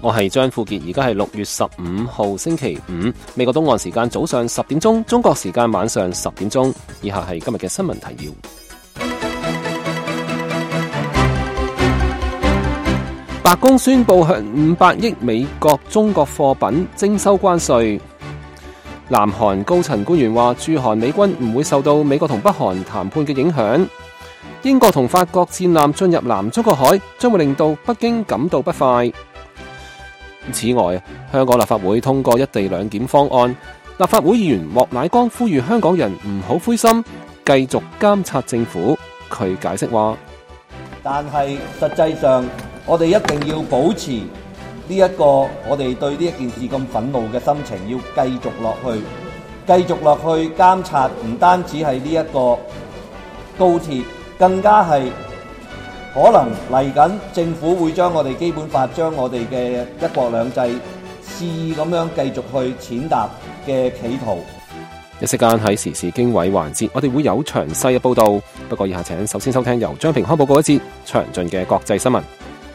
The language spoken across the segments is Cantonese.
我係張富傑，而家係6月15號星期五，美國東岸時間早上10點鐘，中國時間晚上10點鐘。以下係今日嘅新聞提要。白宮宣布向500億美國中國貨品徵收關稅。南韓高層官員話，駐韓美軍唔會受到美國同北韓談判嘅影響。英國同法國戰艦進入南中國海，將會令到北京感到不快。此外，香港立法會通過一地兩檢方案，立法會議員莫乃光呼籲香港人唔好灰心，繼續監察政府。佢解釋話， 但係實際上我哋一定要保持呢一個我哋對呢一件事咁憤怒嘅心情，要繼續落去監察，唔單止係呢一個高鐵，更加係可能嚟緊政府會將我哋基本法、將我哋嘅一國兩制肆意咁樣繼續去踐踏嘅企圖。 一息間喺時事經緯環節，我哋會有詳細嘅報道。不過以下請首先收聽由張平康報告一節詳盡嘅國際新聞。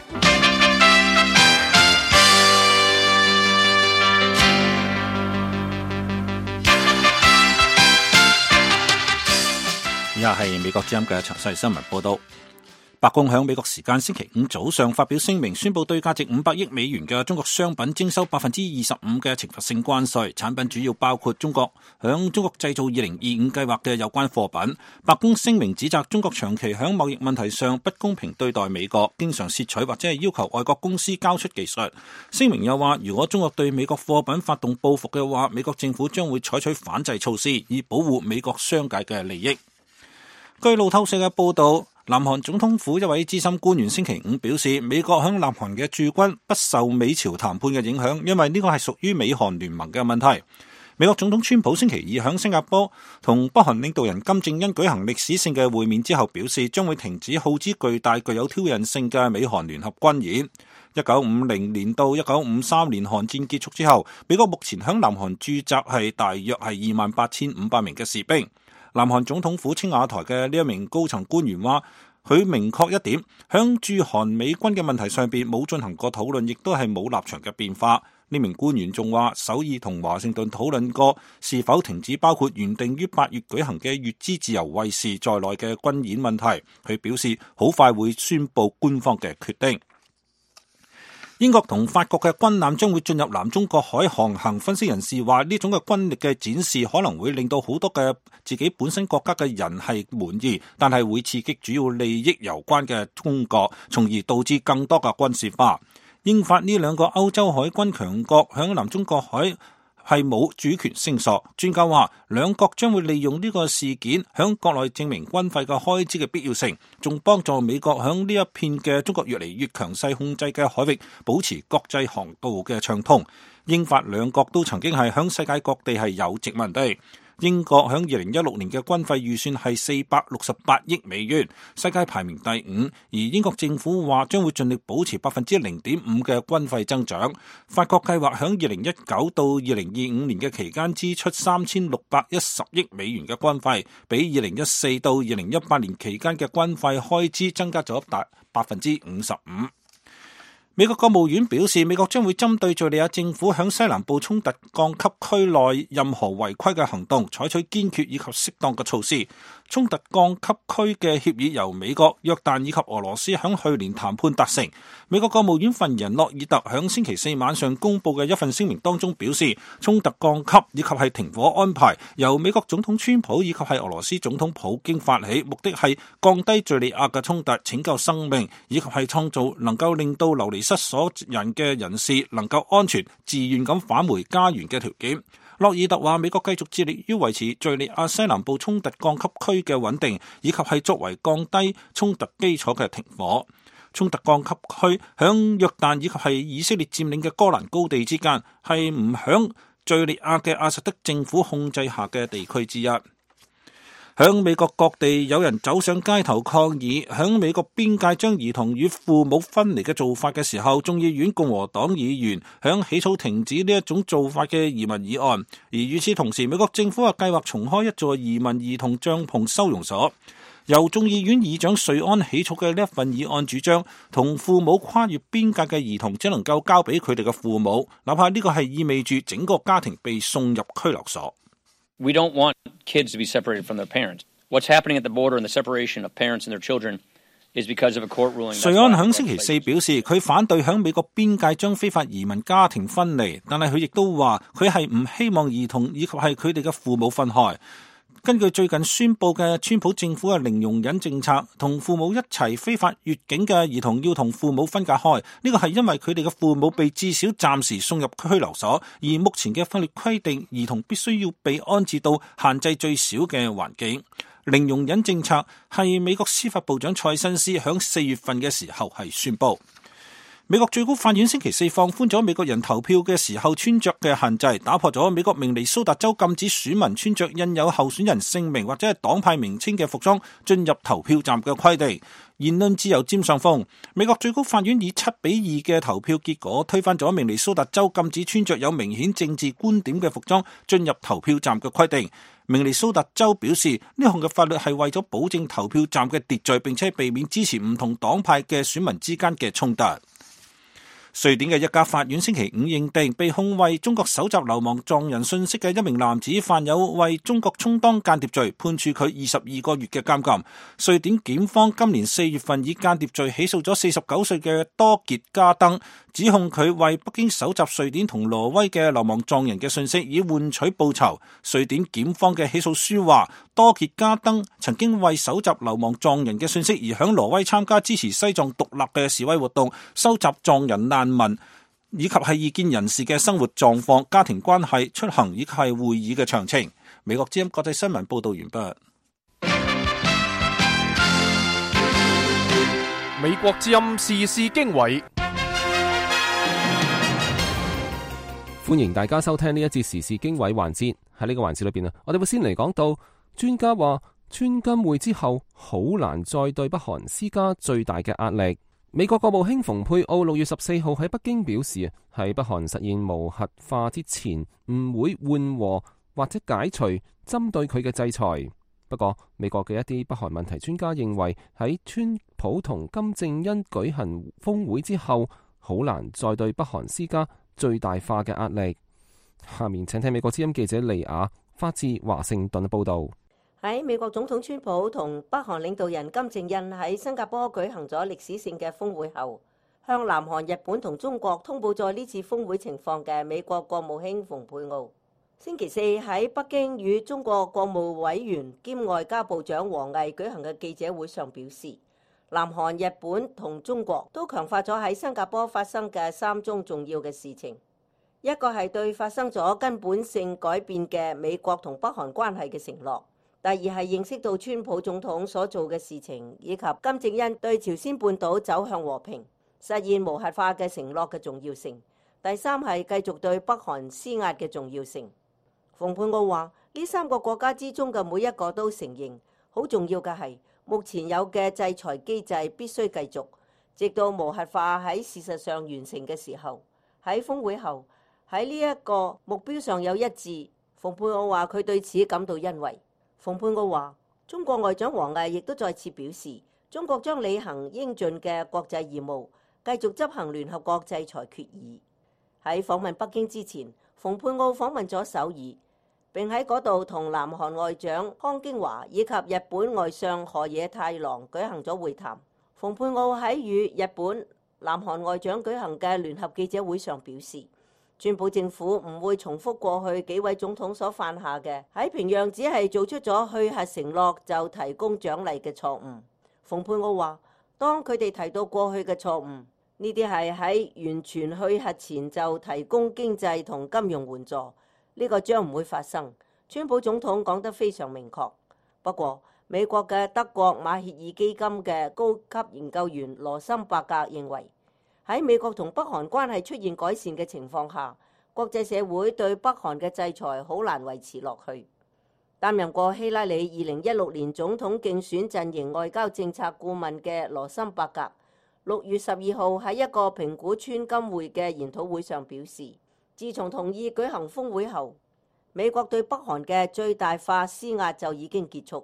以下係美國之音嘅詳細新聞報道。白宮響美國時間星期五早上發表聲明，宣布對價值500億美元嘅中國商品徵收25%嘅懲罰性關稅，產品主要包括中國響中國製造2025計劃嘅有關貨品。白宮聲明指責中國長期響貿易問題上不公平對待美國，經常竊取或者係要求外國公司交出技術。聲明又話，如果中國對美國貨品發動報復嘅話，美國政府將會採取反制措施，以保護美國商界嘅利益。據路透社嘅報道，南韓總統府一位資深官員星期五表示，美國響南韓嘅駐軍不受美朝談判嘅影響，因為呢個係屬於美韓聯盟嘅問題。美國總統川普星期二響新加坡同北韓領導人金正恩舉行歷史性嘅會面之後，表示將會停止耗資巨大、具有挑釁性嘅美韓聯合軍演。1950年到1953年韓戰結束之後，美國目前響南韓駐紮係大約係28,500名嘅士兵。南韓總統府青瓦台嘅呢一名高層官員話，佢明確一點，響駐韓美軍嘅問題上邊冇進行過討論，亦都係冇立場嘅變化。呢名官員仲話，首爾同華盛頓討論過是否停止包括原定於8月舉行嘅乙支自由衛士在內嘅軍演問題。佢表示好快會宣布官方嘅決定。英國同法國嘅軍艦將會進入南中國海航行，分析人士話，呢種嘅軍力嘅展示可能會令到好多嘅自己本身國家嘅人係滿意，但係會刺激主要利益攸關嘅中國，從而導致更多嘅軍事化。英法呢兩個歐洲海軍強國響南中國海係冇主權聲索。專家話，兩國將會利用呢個事件響國內證明軍費嘅開支嘅必要性，仲幫助美國響呢一片嘅中國越嚟越強勢控制嘅海域保持國際航道嘅暢通。英法兩國都曾經係響世界各地係有殖民地。英國響2016年嘅軍費預算係468億美元，世界排名第5，而英國政府話將會盡力保持0.5% 嘅軍費增長。法國計劃響2019到2025年嘅期間支出3610億美元嘅軍費，比2014到2018年期間嘅軍費開支增加咗達55%。美國國務院表示，美國將會針對敘利亞政府響西南部衝突降級區內任何違規嘅行動，採取堅決以及適當嘅措施。衝突降級區嘅協議由美國、約旦以及俄羅斯響去年談判達成。美國國務院發言人洛爾特響星期四晚上公布嘅一份聲明當中表示，衝突降級以及係停火安排由美國總統川普以及係俄羅斯總統普京發起，目的係降低敘利亞嘅衝突，拯救生命，以及係創造能夠令到流離失所人嘅人士能夠安全自願咁返回家園嘅條件。洛爾特話，美國繼續致力於維持敘利亞西南部衝突降級區嘅穩定，以及係作為降低衝突基礎嘅停火。衝突降級區響約旦以及係以色列佔領嘅哥蘭高地之間，係唔響敘利亞嘅阿薩德政府控制下嘅地區之一。響美國各地有人走上街頭抗議，響美國邊界將兒童與父母分離嘅做法嘅時候，眾議院共和黨議員響起草停止呢一種做法嘅移民議案。而與此同時，美國政府計劃重開一座移民兒童帳篷收容所。 由眾議院議長瑞安起草嘅呢一份議案主張，同父母跨越邊界嘅兒童只能夠交俾佢哋嘅父母，哪怕呢個係意味住整個家庭被送入拘留所。 We don't want kids to be separated from their parents. What's happening at the border and the separation of parents and their children is because of a court ruling. 瑞安響星期四表示，佢反對響美國邊界將非法移民家庭分離，但係佢亦都話佢係唔希望兒童以及係佢哋嘅父母分開。根據最近宣布嘅川普政府嘅零容忍政策，同父母一齊非法越境嘅兒童要同父母分隔開，呢個係因為佢哋嘅父母被至少暫時送入拘留所，而目前嘅法律規定，兒童必須要被安置到限制最少嘅環境。零容忍政策係美國司法部長蔡新斯響4月份嘅時候係宣布。美國最高法院星期四放寬咗美國人投票嘅時候穿着嘅限制，打破咗美國明尼蘇達州禁止選民穿着印有候選人姓名或者係黨派名稱嘅服裝進入投票站嘅規定。言論自由佔上風，美國最高法院以7-2嘅投票結果推翻咗明尼蘇達州禁止穿着有明顯政治觀點嘅服裝進入投票站嘅規定。明尼蘇達州表示，呢項嘅法律係為咗保證投票站嘅秩序，並且避免支持唔同黨派嘅選民之間嘅衝突。瑞典嘅一家法院星期五認定，被控為中國搜集流亡藏人信息嘅一名男子犯有為中國充當間諜罪，判處佢22個月嘅監禁。瑞典檢方今年4月份以間諜罪起訴咗49歲嘅多傑加登，指控佢為北京搜集瑞典同挪威嘅流亡藏人嘅信息，以換取報酬。瑞典檢方嘅起訴書話，多傑加登曾經為搜集流亡藏人嘅信息而響挪威參加支持西藏獨立嘅示威活動，收集藏人難民以及係異見人士嘅生活狀況、家庭關係、出行以及係會議嘅詳情。美國之音國際新聞報道完畢。 美國之音時事經緯， 歡迎大家收聽呢一節時事經緯環節。喺呢個環節裏邊我哋會先嚟講到專家話，川金會之後好難再對北韓施加最大嘅壓力。美國國務卿蓬佩奧6月14號喺北京表示，喺北韓實現無核化之前，唔會緩和或者解除針對佢嘅制裁。不過，美國嘅一啲北韓問題專家認為，喺川普同金正恩舉行峰會之後，好難再對北韓施加最大化嘅壓力。下面請聽美國之音記者利亞發自華盛頓嘅報道。 喺美國總統川普同北韓領導人金正恩喺新加坡舉行咗歷史性嘅峰會後，向南韓、日本同中國通報咗呢次峰會情況嘅美國國務卿蓬佩奧，星期四喺北京與中國國務委員兼外交部長王毅舉行嘅記者會上表示，南韓、日本同中國都強化咗喺新加坡發生嘅3宗重要嘅事情，一個係對發生咗根本性改變嘅美國同北韓關係嘅承諾。第二係認識到川普總統所做嘅事情，以及金正恩對朝鮮半島走向和平、實現無核化嘅承諾嘅重要性。第三係繼續對北韓施壓嘅重要性。蓬佩奧話：呢3個國家之中嘅每一個都承認，好重要嘅係目前有嘅制裁機制必須繼續，直到無核化喺事實上完成嘅時候。喺峰會後，喺呢一個目標上有一致。蓬佩奧話佢對此感到欣慰。蓬佩奧話，中國外長王毅亦都再次表示，中國將履行應盡嘅國際義務，繼續執行聯合國制裁決議。喺訪問北京之前，蓬佩奧訪問咗首爾，並喺嗰度同南韓外長康京華以及日本外相河野太郎舉行咗會談。蓬佩奧喺與日本、南韓外長舉行嘅聯合記者會上表示，川普政府唔會重複過去幾位總統所犯下嘅喺平壤只係做出咗去核承諾就提供獎勵嘅錯誤。蓬佩奧話，當佢哋提到過去嘅錯誤，呢啲係喺完全去核前就提供經濟同金融援助，呢個將唔會發生。川普總統講得非常明確。不過，美國嘅德國馬歇爾基金嘅高級研究員羅森伯格認為，喺美國同北韓關係出現改善嘅情況下，國際社會對北韓嘅制裁好難維持落去。擔任過希拉里2016年總統競選陣營外交政策顧問嘅羅森伯格6月12號喺一個評估川金會嘅研討會上表示，自從同意舉行峰會後，美國對北韓嘅最大化施壓就已經結束，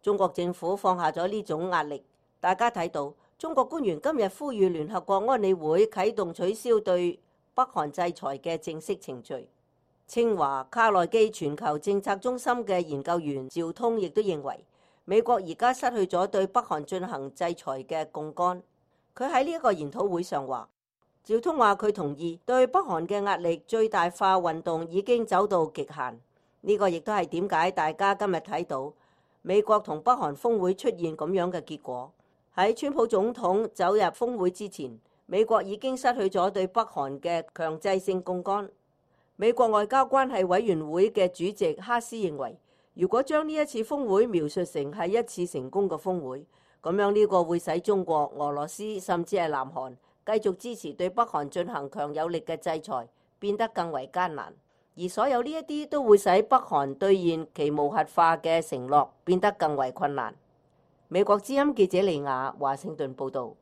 中國政府放下咗呢種壓力。大家睇到，中國官員今日呼籲聯合國安理會啟動取消對北韓制裁嘅正式程序。清華卡內基全球政策中心嘅研究員趙通亦都認為，美國而家失去咗對北韓進行制裁嘅槓桿。佢喺呢一個研討會上話，趙通話佢同意對北韓嘅壓力最大化運動已經走到極限。呢個亦都係點解大家今日睇到美國同北韓峰會出現咁樣嘅結果。喺川普總統走入峰會之前，美國已經失去咗對北韓嘅強制性槓桿。美國外交關係委員會嘅主席哈斯認為，如果將呢一次峰會描述成係一次成功嘅峰會，咁樣呢個會使中國、俄羅斯甚至係南韓繼續支持對北韓進行強有力嘅制裁變得更為艱難，而所有呢一啲都會使北韓兌現其無核化嘅承諾變得更為困難。美國之音記者利亞華盛頓報導。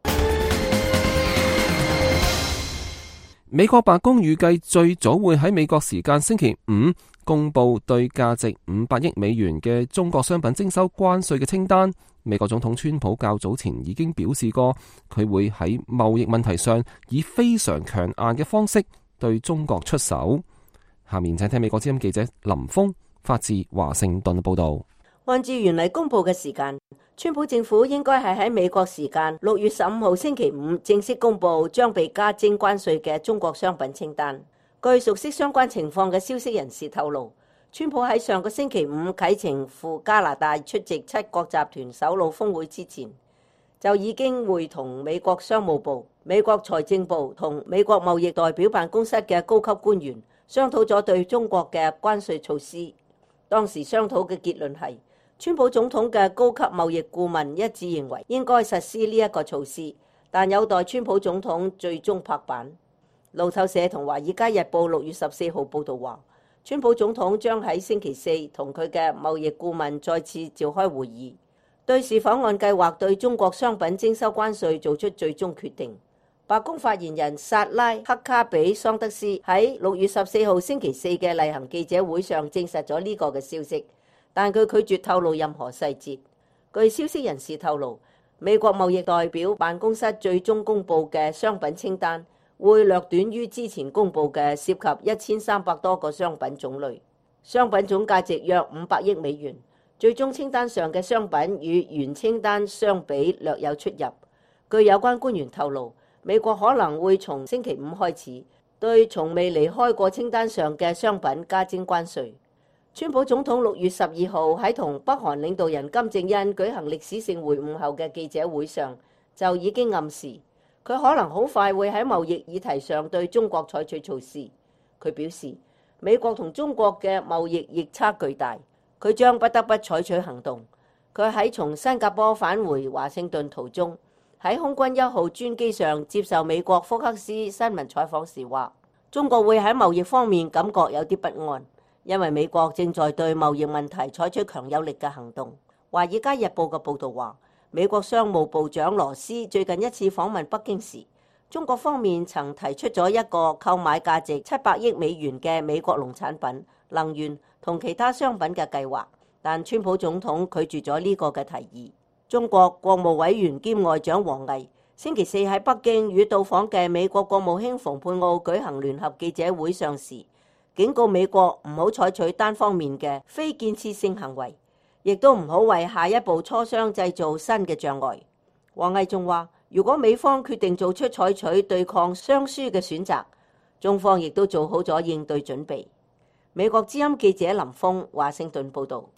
美國白宮預計最早會喺美國時間星期五公佈對價值500億美元嘅中國商品徵收關稅嘅清單。美國總統川普較早前已經表示過，佢會喺貿易問題上以非常強硬嘅方式對中國出手。下面請聽美國之音記者林峰發自華盛頓嘅報導。 按照原嚟公佈嘅時間，川普政府應該係喺美國時間6月15號星期五正式公佈將被加徵關稅嘅中國商品清單。據熟悉相關情況嘅消息人士透露，川普喺上個星期五啟程赴加拿大出席7國集團首腦峰會之前，就已經會同美國商務部、美國財政部同美國貿易代表辦公室嘅高級官員商討咗對中國嘅關稅措施。當時商討嘅結論係，川普總統嘅高級貿易顧問一致認為應該實施呢一個措施，但有待川普總統最終拍板。路透社同華爾街日報6月14號報導話，川普總統將喺星期四同佢嘅貿易顧問再次召開會議，對是否按計劃對中國商品徵收關稅做出最終決定。白宮發言人薩拉克卡比桑德斯喺6月14號星期四嘅例行記者會上證實咗呢個嘅消息，但佢拒絕透露任何細節。據消息人士透露，美國貿易代表辦公室最終公佈嘅商品清單會略短於之前公佈嘅涉及1300多個商品種類，商品總價值約500億美元。最終清單上嘅商品與原清單相比略有出入。據有關官員透露，美國可能會從星期五開始對從未離開過清單上嘅商品加徵關稅。川普總統6月12號喺同北韓領導人金正恩舉行歷史性會晤後嘅記者會上就已經暗示，佢可能好快會喺貿易議題上對中國採取措施。佢表示，美國同中國嘅貿易逆差巨大，佢將不得不採取行動。佢喺從新加坡返回華盛頓途中，喺空軍1號專機上接受美國福克斯新聞採訪時話，中國會喺貿易方面感覺有啲不安，因為美國正在對貿易問題採取強有力嘅行動。華爾街日報嘅報導話，美國商務部長羅斯最近一次訪問北京時，中國方面曾提出咗一個購買價值700億美元嘅美國農產品、能源同其他商品嘅計劃，但川普總統拒絕咗呢個嘅提議。中國國務委員兼外長王毅星期四喺北京與到訪嘅美國國務卿蓬佩奧舉行聯合記者會上時，警告美國唔好採取單方面嘅非建設性行為，亦都唔好為下一步磋商製造新嘅障礙。王毅仲話，如果美方決定做出採取對抗雙輸嘅選擇，中方亦都做好咗應對準備。美國之音記者林峰華盛頓報導。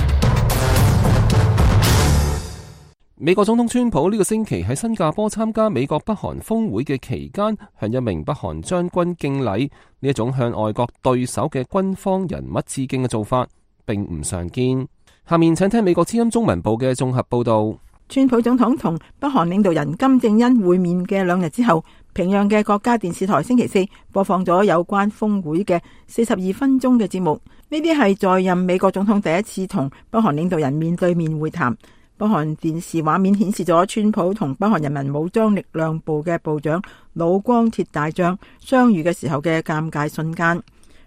美國總統川普呢個星期喺新加坡參加美國北韓峰會嘅期間，向一名北韓將軍敬禮，呢一種向外國對手嘅軍方人物致敬嘅做法並唔常見。下面請聽美國之音中文部嘅綜合報導。 川普總統同北韓領導人金正恩會面嘅2日之後，平壤嘅國家電視台星期四播放咗有關峰會嘅42分鐘嘅節目。呢啲係在任美國總統第一次同北韓領導人面對面會談。北韓電視畫面顯示咗川普同北韓人民武裝力量部嘅部長老光鐵大將相遇嘅時候嘅尷尬瞬間。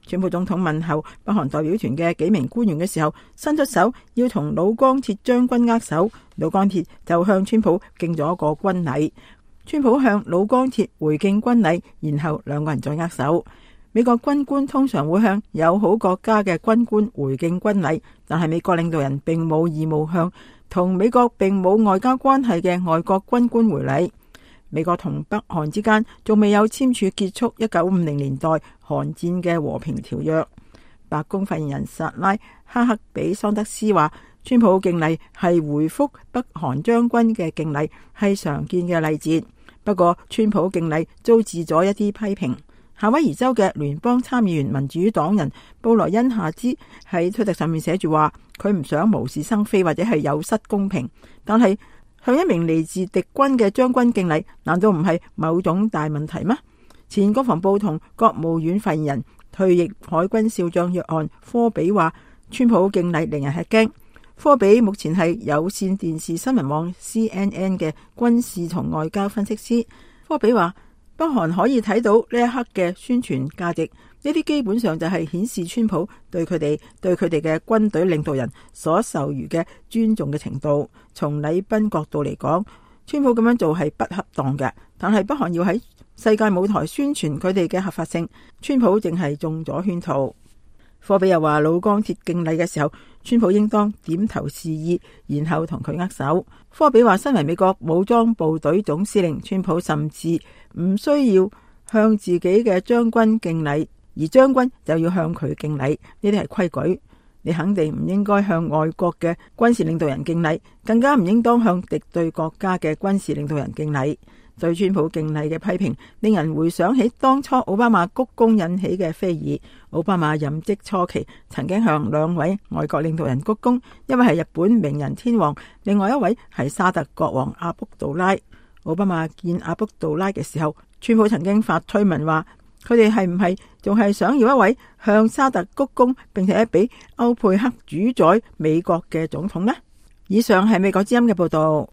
川普總統問候北韓代表團嘅幾名官員嘅時候，伸出手要同老江鐵將軍握手，老江鐵就向川普敬咗個軍禮，川普向老江鐵回敬軍禮，然後兩個人再握手。美國軍官通常會向友好國家嘅軍官回敬軍禮，但係美國領導人並冇義務向同美國並冇外交關係嘅外國軍官回禮。美國同北韓之間仲未有簽署結束1950年代韓戰嘅和平條約。白宮發言人薩拉哈克比桑德斯話，川普敬禮係回覆北韓將軍嘅敬禮，係常見嘅禮節。不過川普敬禮遭致咗一啲批評。夏威夷州嘅聯邦參議員民主黨人布萊恩夏茲喺推特上面寫住話，佢唔想無事生非或者係有失公平，但係向一名嚟自敵軍嘅將軍敬禮，難道唔係某種大問題嗎？前國防部同國務院發言人退役海軍少將約翰科比話，川普敬禮令人吃驚。科比目前係有線電視新聞網 CNN 嘅軍事同外交分析師。科比話，北韓可以睇到呢一刻嘅宣傳價值，呢啲基本上就係顯示川普對佢哋嘅軍隊領導人所授予嘅尊重嘅程度。從禮賓角度嚟講，川普咁樣做係不恰當嘅，但係北韓要喺世界舞台宣傳佢哋嘅合法性，川普淨係中咗圈套。科比又話，老江鐵敬禮嘅時候，川普應當點頭示意，然後同佢握手。科比話，身為美國武裝部隊總司令，川普甚至唔需要向自己嘅將軍敬禮，而將軍就要向佢敬禮，呢啲係規矩。你肯定唔應該向外國嘅軍事領導人敬禮，更加唔應當向敵對國家嘅軍事領導人敬禮。對川普敬禮嘅批評，令人回想起當初奧巴馬鞠躬引起嘅非議。奧巴馬任職初期，曾經向兩位外國領導人鞠躬，一位係日本明仁天皇，另外一位係沙特國王阿卜杜拉。奧巴馬見阿卜杜拉嘅時候，川普曾經發推文話，佢哋係唔係仲係想要一位向沙特鞠躬並且俾歐佩克主宰美國嘅總統呢？以上係美國之音嘅報道。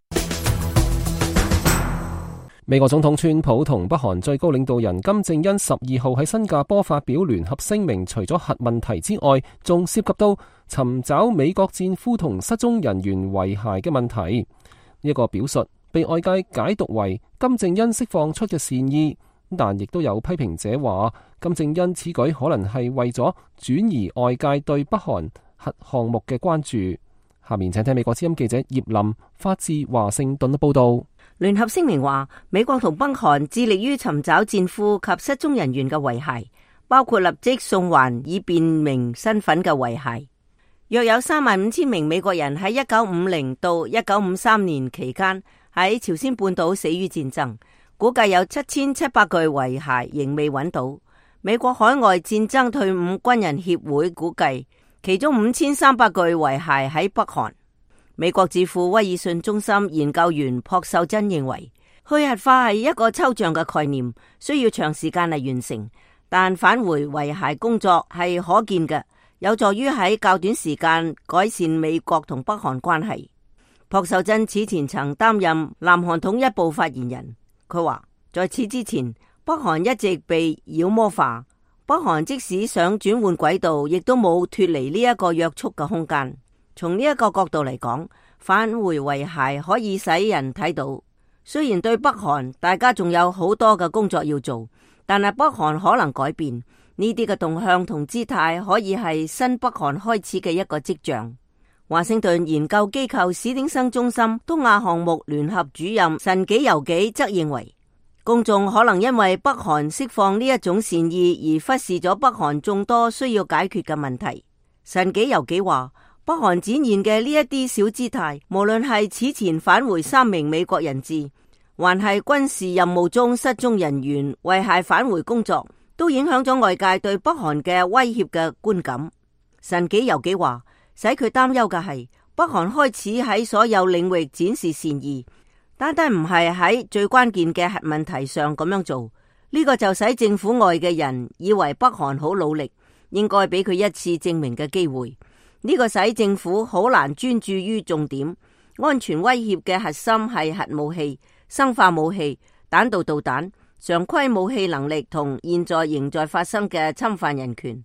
美國總統川普同北韓最高領導人金正恩12號喺新加坡發表聯合聲明，除咗核問題之外，仲涉及到尋找美國戰俘同失蹤人員遺骸嘅問題。呢個表述被外界解讀為金正恩釋放出嘅善意，但亦都有批評者話，金正恩此舉可能係為咗轉移外界對北韓核項目嘅關注。下面請聽美國之音記者葉林發自華盛頓嘅報道。 聯合聲明話，美國同北韓致力於尋找戰俘及失蹤人員嘅遺骸，包括立即送還以辨明身份嘅遺骸。約有35000名美國人喺1950到1953年期間喺朝鮮半島死於戰爭，估計有7700具遺骸仍未揾到。美國海外戰爭退伍軍人協會估計，其中5300具遺骸喺北韓。美國智庫威爾遜中心研究員朴秀珍認為，去核化係一個抽象嘅概念，需要長時間嚟完成，但返回遺骸工作係可見嘅，有助於喺較短時間改善美國同北韓關係。朴秀珍此前曾擔任南韓統一部發言人，佢話在此之前，北韓一直被妖魔化，北韓即使想轉換軌道，亦都冇脫離呢一個約束嘅空間。從呢一個角度嚟講，返回遺骸可以使人睇到，雖然對北韓大家仲有好多嘅工作要做，但係北韓可能改變，呢啲嘅動向同姿態可以係新北韓開始嘅一個跡象。華盛頓研究機構史丁生中心東亞項目聯合主任神紀由紀則認為，公眾可能因為北韓釋放呢一種善意而忽視咗北韓眾多需要解決嘅問題。神紀由紀話，北韓展現嘅呢一啲小姿態，無論係此前返回3名美國人質，還係軍事任務中失蹤人員遺骸返回工作，都影響咗外界對北韓嘅威脅嘅觀感。神紀由紀話，使佢擔憂嘅係北韓開始喺所有領域展示善意，單單唔係喺最關鍵嘅核問題上咁樣做，呢個就使政府外嘅人以為北韓好努力，應該俾佢一次證明嘅機會。呢個使政府好難專注於重點。安全威脅嘅核心係核武器、生化武器、彈道導彈、常規武器能力同現在仍在發生嘅侵犯人權。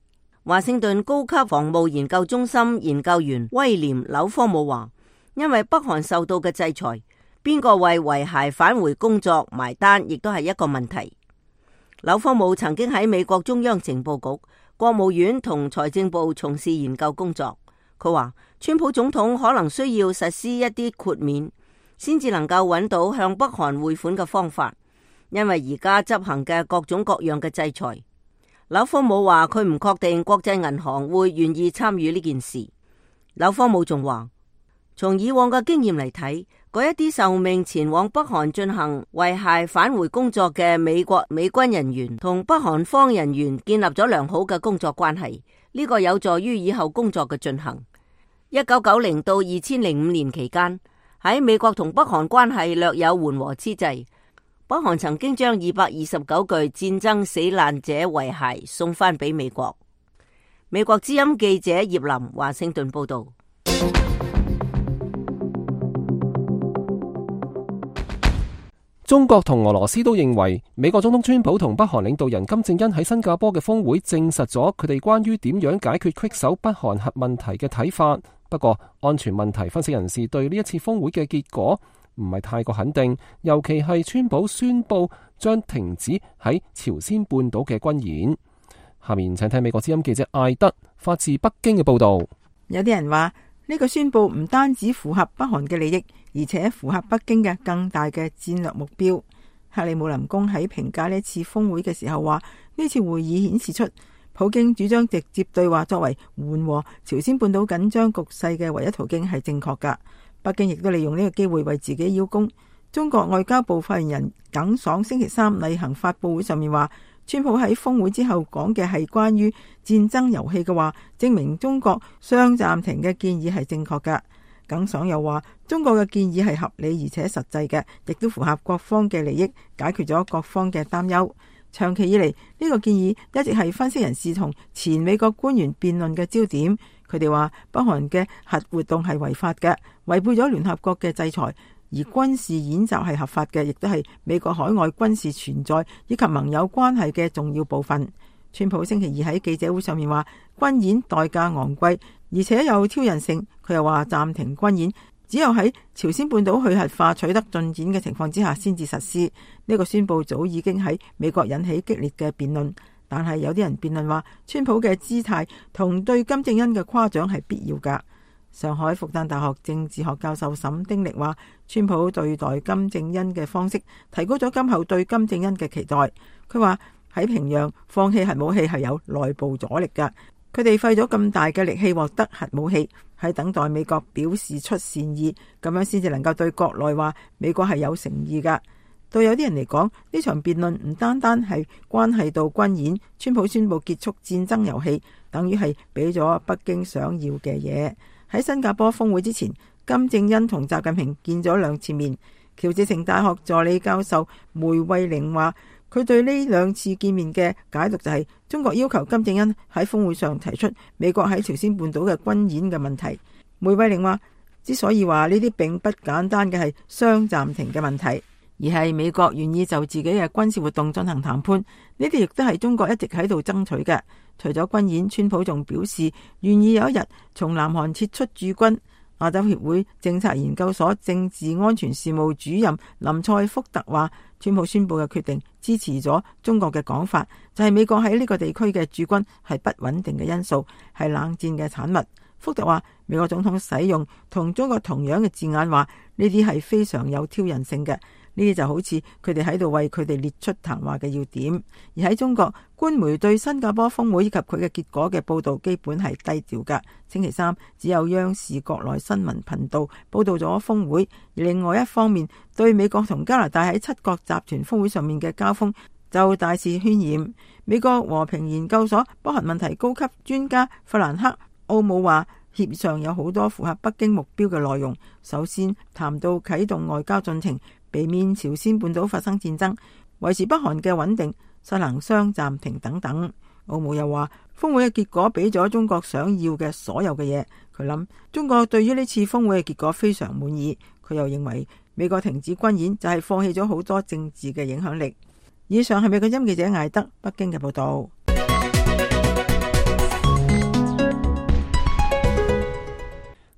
華盛頓高級防務研究中心研究員威廉紐科姆話，因為北韓受到嘅制裁，邊個為遺骸返回工作埋單，亦都係一個問題。紐科姆曾經喺美國中央情報局、國務院同財政部從事研究工作。佢話，川普總統可能需要實施一啲豁免，先至能夠揾到向北韓匯款嘅方法，因為而家執行嘅各種各樣嘅制裁。紐科姆話佢唔確定國際銀行會願意參與呢件事。紐科姆仲話，從以往嘅經驗嚟睇，嗰一啲受命前往北韓進行遺骸返回工作嘅美軍人員同北韓方人員建立咗良好嘅工作關係，呢個有助於以後工作嘅進行。1990到2005年期間，喺美國同北韓關係略有緩和之際，北韓曾經將229具戰爭死難者遺骸送翻俾美國。美國之音記者葉林華盛頓報道。 中國同俄羅斯都認為美國總統川普同北韓領導人金正恩喺新加坡嘅峰會證實咗佢哋關於點樣解決棘手北韓核問題嘅睇法。不過，安全問題分析人士對呢一次峰會嘅結果唔係太過肯定，尤其係川普宣布將停止喺朝鮮半島嘅軍演。下面請聽美國之音記者艾德發自北京嘅報道。 有啲人話呢個宣布唔單止符合北韓嘅利益，而且符合北京嘅更大嘅戰略目標。克里姆林宮喺評價呢次峰會嘅時候話，呢次會議顯示出普京主張直接對話作為緩和朝鮮半島緊張局勢嘅唯一途徑係正確㗎。北京亦都利用呢個機會為自己邀功。中國外交部發言人耿爽星期三例行發佈會上面話，川普喺峰會之後講嘅係關於戰爭遊戲嘅話，證明中國雙暫停嘅建議係正確㗎。耿爽又話，中國嘅建議係合理而且實際嘅，亦都符合各方嘅利益，解決咗各方嘅擔憂。長期以嚟，呢個建議一直係分析人士同前美國官員辯論嘅焦點。佢哋話北韓嘅核活動係違法嘅，違背咗聯合國嘅制裁，而軍事演習係合法嘅，亦都係美國海外軍事存在以及盟友關係嘅重要部分。川普星期二喺記者會上面話，軍演代價昂貴，而且有挑釁性。佢又話暫停軍演只有喺朝鮮半島去核化取得進展嘅情況之下先至實施。呢個宣布早已經喺美國引起激烈嘅辯論，但係有啲人辯論話，川普嘅姿態同對金正恩嘅誇獎係必要㗎。上海復旦大學政治學教授沈丁力話，川普對待金正恩嘅方式提高咗今後對金正恩嘅期待。佢話喺平壤放棄核武器係有內部阻力㗎。佢哋費咗咁大嘅力氣獲得核武器，喺等待美國表示出善意，咁樣先至能夠對國內話美國係有誠意㗎。對有啲人嚟講，呢場辯論唔單單係關係到軍演，川普宣布結束戰爭遊戲，等於係俾咗北京想要嘅嘢。喺新加坡峰會之前，金正恩同習近平見咗2次面。喬治城大學助理教授梅惠玲話，佢對呢2次見面嘅解讀就係中國要求金正恩喺峰會上提出美國喺朝鮮半島嘅軍演嘅問題。梅惠玲話，之所以話呢啲並不簡單嘅係雙暫停嘅問題，而係美國願意就自己嘅軍事活動進行談判，呢啲亦都係中國一直喺度爭取嘅。除咗軍演，川普仲表示願意有一日從南韓撤出駐軍。亞洲協會政策研究所政治安全事務主任林賽福特話，川普宣布嘅決定支持咗中國嘅講法，就係美國喺呢個地區嘅駐軍係不穩定嘅因素，係冷戰嘅產物。福特話，美國總統使用同中國同樣嘅字眼，話呢啲係非常有挑釁性嘅。呢啲就好似佢哋喺度為佢哋列出談話嘅要點。而喺中國，官媒對新加坡峰會以及佢嘅結果嘅報導基本係低調㗎。星期三只有央視國內新聞頻道報導咗峰會，而另外一方面對美國同加拿大喺7國集團峰會上面嘅交鋒就大肆渲染。美國和平研究所北韓問題高級專家弗蘭克奧姆話，協議上有好多符合北京目標嘅內容。首先談到啟動外交進程，避免朝鮮半島發生戰爭，維持北韓嘅穩定，實行雙暫停等等。奧姆又話，峰會嘅結果俾咗中國想要嘅所有嘅嘢。佢諗中國對於呢次峰會嘅結果非常滿意。佢又認為美國停止軍演就係放棄咗好多政治嘅影響力。以上係美國之音記者艾德北京嘅報道。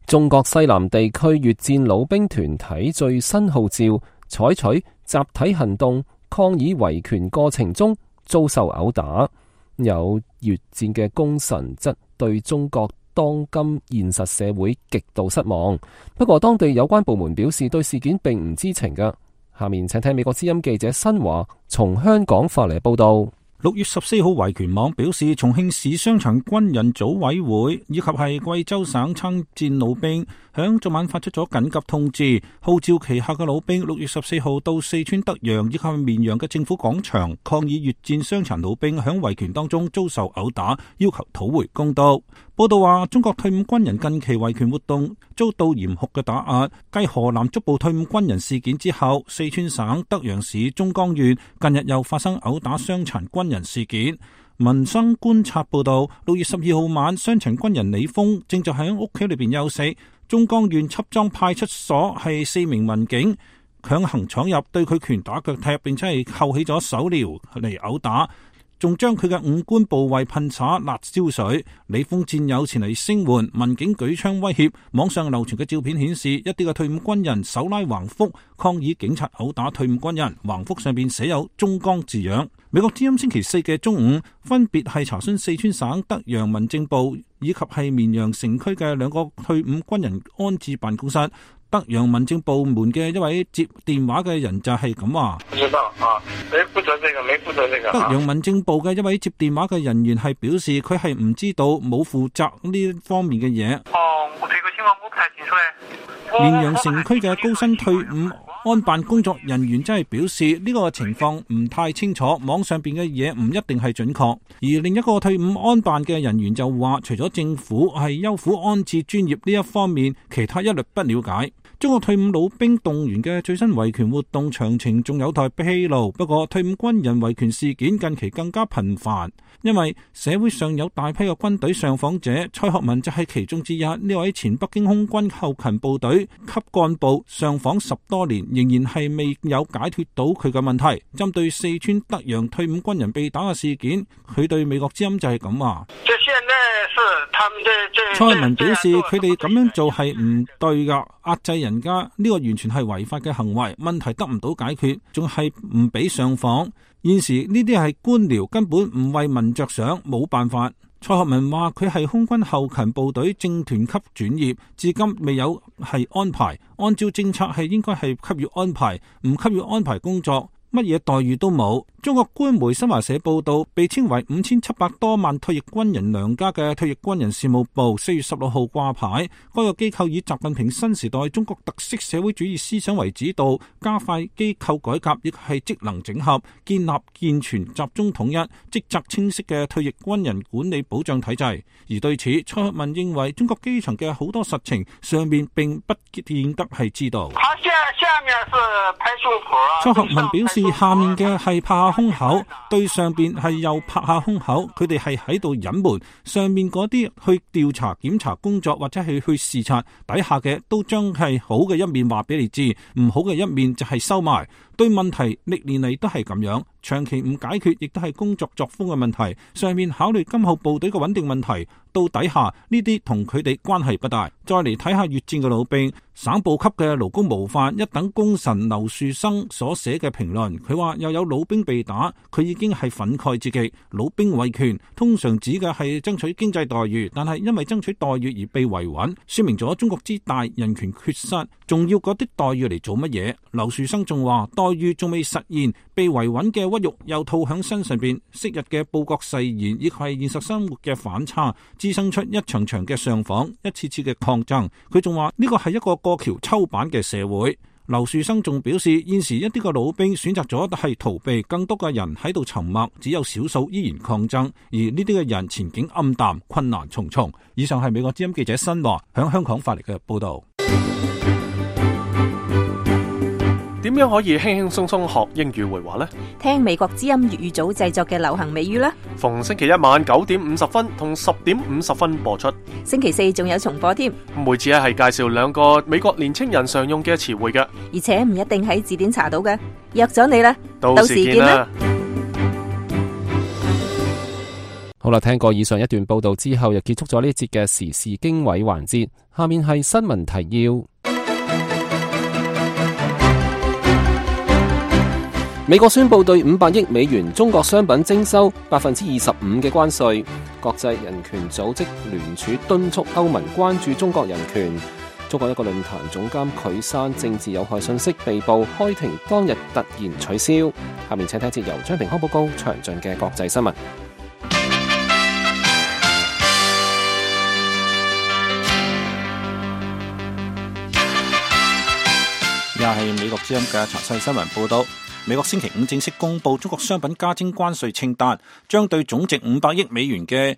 中國西南地區越戰老兵團體最新號召，採取集體行動抗議維權過程中遭受毆打。有越戰嘅功臣則對中國當今現實社會極度失望。不過當地有關部門表示對事件並唔知情㗎。下面請聽美國之音記者新華從香港發嚟報道。 6月14號維權網表示，重慶市傷殘軍人組委會以及係貴州省參戰老兵響昨晚發出咗緊急通知，號召旗下嘅老兵6月14號到四川德陽以及綿陽嘅政府廣場抗議越戰傷殘老兵響維權當中遭受毆打，要求討回公道。報道話，中國退伍軍人近期維權活動遭到嚴酷嘅打壓。繼河南捉捕退伍軍人事件之後，四川省德陽市中江縣近日又發生毆打傷殘軍人事件。民生觀察報道，6月12號晚，傷殘軍人李峰正就喺屋企裏邊休息，中江縣緝莊派出所係4名民警強行闖入，對佢拳打腳踢，並且係扣起咗手鐐嚟毆打，仲將佢嘅五官部位噴灑辣椒水。李峰戰友前嚟聲援，民警舉槍威脅。網上流傳嘅照片顯示，一啲嘅退伍軍人手拉橫幅抗議警察毆打退伍軍人，橫幅上邊寫有中江字樣。美國之音星期4嘅中午分別係查詢四川省德陽民政部以及係綿陽城區嘅2個退伍軍人安置辦公室。德陽民政部門嘅一位接電話嘅人就係咁話：不知道啊，沒負責這個。德陽民政部嘅一位接電話嘅人員係表示，佢係唔知道，冇負責呢方面嘅嘢。 我這個情況我不太清楚咧。 綿陽城區嘅高薪退伍安辦工作人員真係表示，呢個情況唔太清楚，網上邊嘅嘢唔一定係準確。而另一個退伍安辦嘅人員就話，除咗政府係優撫安置專業呢一方面，其他一律不了解。中國退伍老兵動員嘅最新維權活動詳情仲有待披露，不過退伍軍人維權事件近期更加頻繁，因為社會上有大批嘅軍隊上訪者，蔡學文就係其中之一。呢位前北京空軍後勤部隊級幹部上訪10多年，仍然係未有解脫到佢嘅問題。針對四川德陽退伍軍人被打嘅事件，佢對美國之音就係咁話。蔡學文表示，佢哋咁樣做係唔對噶，壓制人家呢個完全係違法嘅行為，問題得唔到解決，仲係唔俾上訪。現時呢啲係官僚，根本唔為民着想，冇辦法。蔡學文話佢係空軍後勤部隊正團級轉業，至今未有係安排，按照政策係應該係給予安排，唔給予安排工作，乜嘢待遇都冇。中國官媒新華社報道，被稱為5700多萬退役軍人娘家嘅退役軍人事務部4月16號掛牌，該個機構以習近平新時代中國特色社會主義思想為指導，加快機構改革，亦係職能整合，建立健全集中統一、職責清晰嘅退役軍人管理保障體制。而對此，蔡學文認為中國基層嘅好多實情上面並不見得係知道。蔡學文表示，下面嘅係拍下胸口，對上邊係又拍下胸口，佢哋係喺度隱瞞，上面嗰啲去調查檢查工作或者係去視察，底下嘅都將係好嘅一面話俾你知，唔好嘅一面就係收埋。對問題歷年嚟都係咁樣，長期唔解決亦都係工作作風嘅問題。上面考慮今後部隊嘅穩定問題，到底下呢啲同佢哋關係不大。再嚟睇下越戰嘅老兵，省部級嘅勞工模範一等功臣劉樹生所寫嘅評論，佢話又有老兵被打，佢已經係憤慨至極。老兵維權通常指嘅係爭取經濟待遇，但係因為爭取待遇而被維穩，說明咗中國之大人權缺失，仲要嗰啲待遇嚟做乜嘢？劉樹生仲話待遇仲未實現，被維穩嘅屈辱又套響身上邊，昔日嘅報國誓言亦係現實生活嘅反差，滋生出一場場嘅上訪，一次次嘅抗爭。佢仲話呢個係一個過橋抽板嘅社會。劉樹生仲表示，現時一啲嘅老兵選擇咗係逃避，更多嘅人喺度沉默，只有少數依然抗爭，而呢啲嘅人前景暗淡，困難重重。以上係美國之音記者新華響香港發嚟嘅報道。 點樣可以輕輕鬆鬆學英語會話呢？ 聽美國之音粵語組製作嘅流行美語啦。 逢星期一晚9點50分同10點50分播出。 星期四仲有重播添。 每次係介紹2個美國年青人常用嘅詞彙嘅， 而且唔一定喺字典查到嘅。約咗你啦， 到時見啦。 好啦，聽過以上一段報道之後，又結束咗呢一節嘅時事經緯環節。下面係新聞提要。美國宣布對500億美元中國商品徵收25%嘅關稅。國際人權組織聯署敦促歐盟關注中國人權。中國一個論壇總監許山政治有害信息被捕，開庭當日突然取消。下面請睇一節由張平康報告詳盡嘅國際新聞。 又係美國之音嘅詳細新聞報道。美國星期五正式公布中國商品加徵關稅清單，將對總值500億美元嘅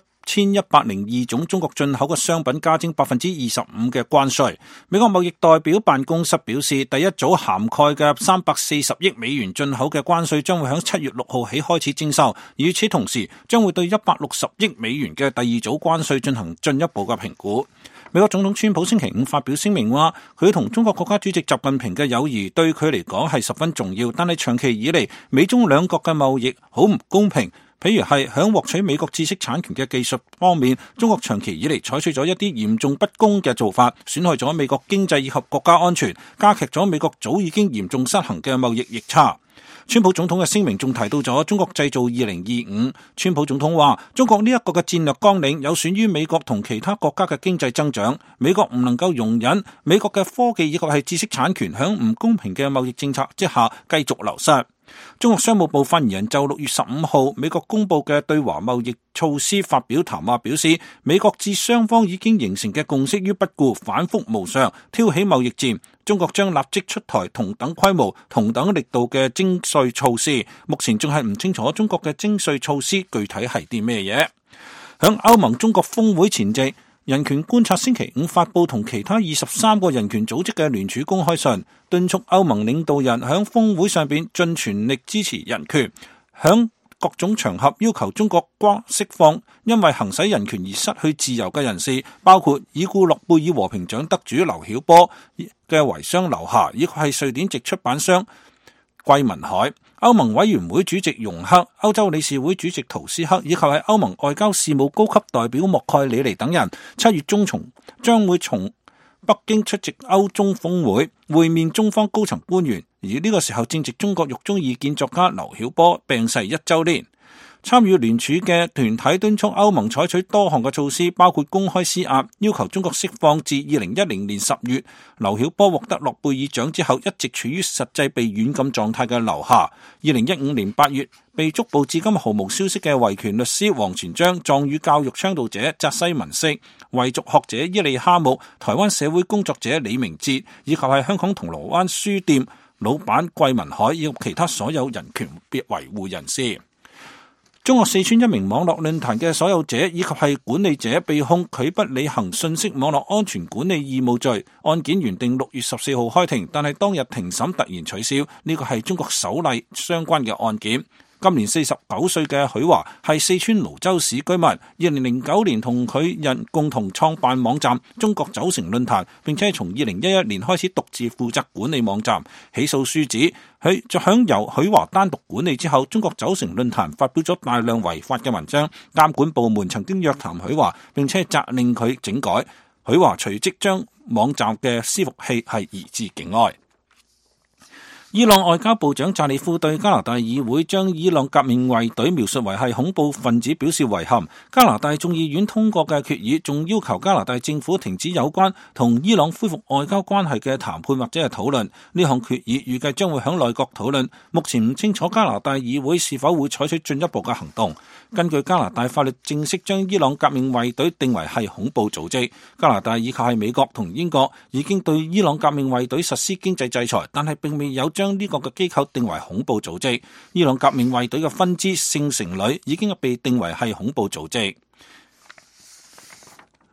1102種中國進口嘅商品加徵25%嘅關稅。美國貿易代表辦公室表示，第一組涵蓋嘅340億美元進口嘅關稅將會喺7月6號起開始徵收，與此同時將會對160億美元嘅第二組關稅進行進一步嘅評估。美國總統川普星期五發表聲明話，佢同中國國家主席習近平嘅友誼對佢嚟講係十分重要，但係長期以嚟美中兩國嘅貿易好唔公平。譬如係響獲取美國知識產權嘅技術方面，中國長期以嚟採取咗一啲嚴重不公嘅做法，損害咗美國經濟以及國家安全，加劇咗美國早已經嚴重失衡嘅貿易逆差。川普總統嘅聲明仲提到咗中國製造2025。川普總統話，中國呢一個嘅戰略綱領有損於美國同其他國家嘅經濟增長，美國唔能夠容忍美國嘅科技以及係知識產權響唔公平嘅貿易政策之下繼續流失。中國商務部發言人就6月15號美國公布嘅對華貿易措施發表談話，表示美國置雙方已經形成嘅共識於不顧，反覆無常，挑起貿易戰。中國將立即出台同等規模、同等力度嘅徵稅措施。目前仲係唔清楚中國嘅徵稅措施具體係啲咩嘢。響歐盟中國峰會前夕，人權觀察星期五發布同其他23個人權組織嘅聯署公開信，敦促歐盟領導人響峰會上邊盡全力支持人權，響各種場合要求中國釋放因為行使人權而失去自由嘅人士，包括已故諾貝爾和平獎得主劉曉波嘅遺孀劉霞，以及係瑞典籍出版商桂民海。歐盟委員會主席容克、歐洲理事會主席圖斯克以及係歐盟外交事務高級代表莫蓋里尼等人，7月中將會從北京出席歐中峰會，會面中方高層官員。而呢個時候正值中國獄中異見作家劉曉波病逝1週年。參與聯署嘅團體敦促歐盟採取多項嘅措施，包括公開施壓，要求中國釋放自2010年10月劉曉波獲得諾貝爾獎之後一直處於實際被軟禁狀態嘅劉霞，2015年8月被捉捕至今毫無消息嘅維權律師王全璋、藏語教育倡導者扎西文色、維族學者伊利哈木、台灣社會工作者李明哲，以及係香港銅鑼灣書店老闆桂民海以及其他所有人權維護人士。中國四川一名網絡論壇嘅所有者以及係管理者被控拒不履行信息網絡安全管理義務罪，案件原定6月14號開庭，但係當日庭審突然取消。呢個係中國首例相關嘅案件。今年49歲嘅許華係四川瀘州市居民，2009年同佢人共同創辦網站中國酒城論壇，並且係從2011年開始獨自負責管理網站。起訴書指佢就響由許華單獨管理之後，中國酒城論壇發表咗大量違法嘅文章，監管部門曾經約談許華，並且責令佢整改。許華隨即將網站嘅伺服器係移至境外。伊朗外交部長扎里夫對加拿大議會將伊朗革命衛隊描述為係恐怖分子表示遺憾。加拿大眾議院通過嘅決議仲要求加拿大政府停止有關同伊朗恢復外交關係嘅談判或者係討論。呢項決議預計將會響內閣討論，目前唔清楚加拿大議會是否會採取進一步嘅行動。根據加拿大法律，正式將伊朗革命衛隊定為係恐怖組織。加拿大以及係美國同英國已經對伊朗革命衛隊實施經濟制裁，但係並未有將呢個嘅機構定為恐怖組織。伊朗革命衛隊嘅分支聖城旅已經被定為係恐怖組織。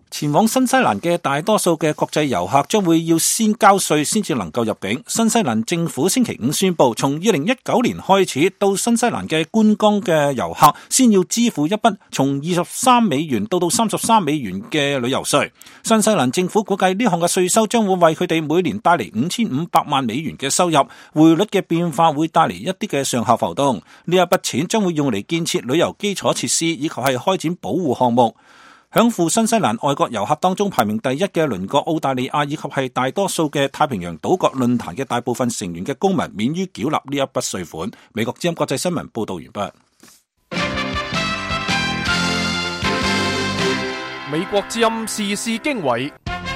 前往新西蘭嘅大多數嘅國際遊客將會要先交稅先至能夠入境。新西蘭政府星期五宣布，從2019年開始，到新西蘭嘅觀光嘅遊客先要支付一筆從23美元到33美元嘅旅遊稅。新西蘭政府估計呢項嘅稅收將會為佢哋每年帶嚟5500萬美元嘅收入，匯率嘅變化會帶嚟一啲嘅上下浮動。呢一筆錢將會用嚟建設旅遊基礎設施，以及係開展保護項目。享負新西蘭外國遊客當中排名第一嘅鄰國澳大利亞，以及係大多數嘅太平洋島國論壇嘅大部分成員嘅公民免於繳納呢一筆稅款。美國之音國際新聞報道完畢。 美國之音時事經緯，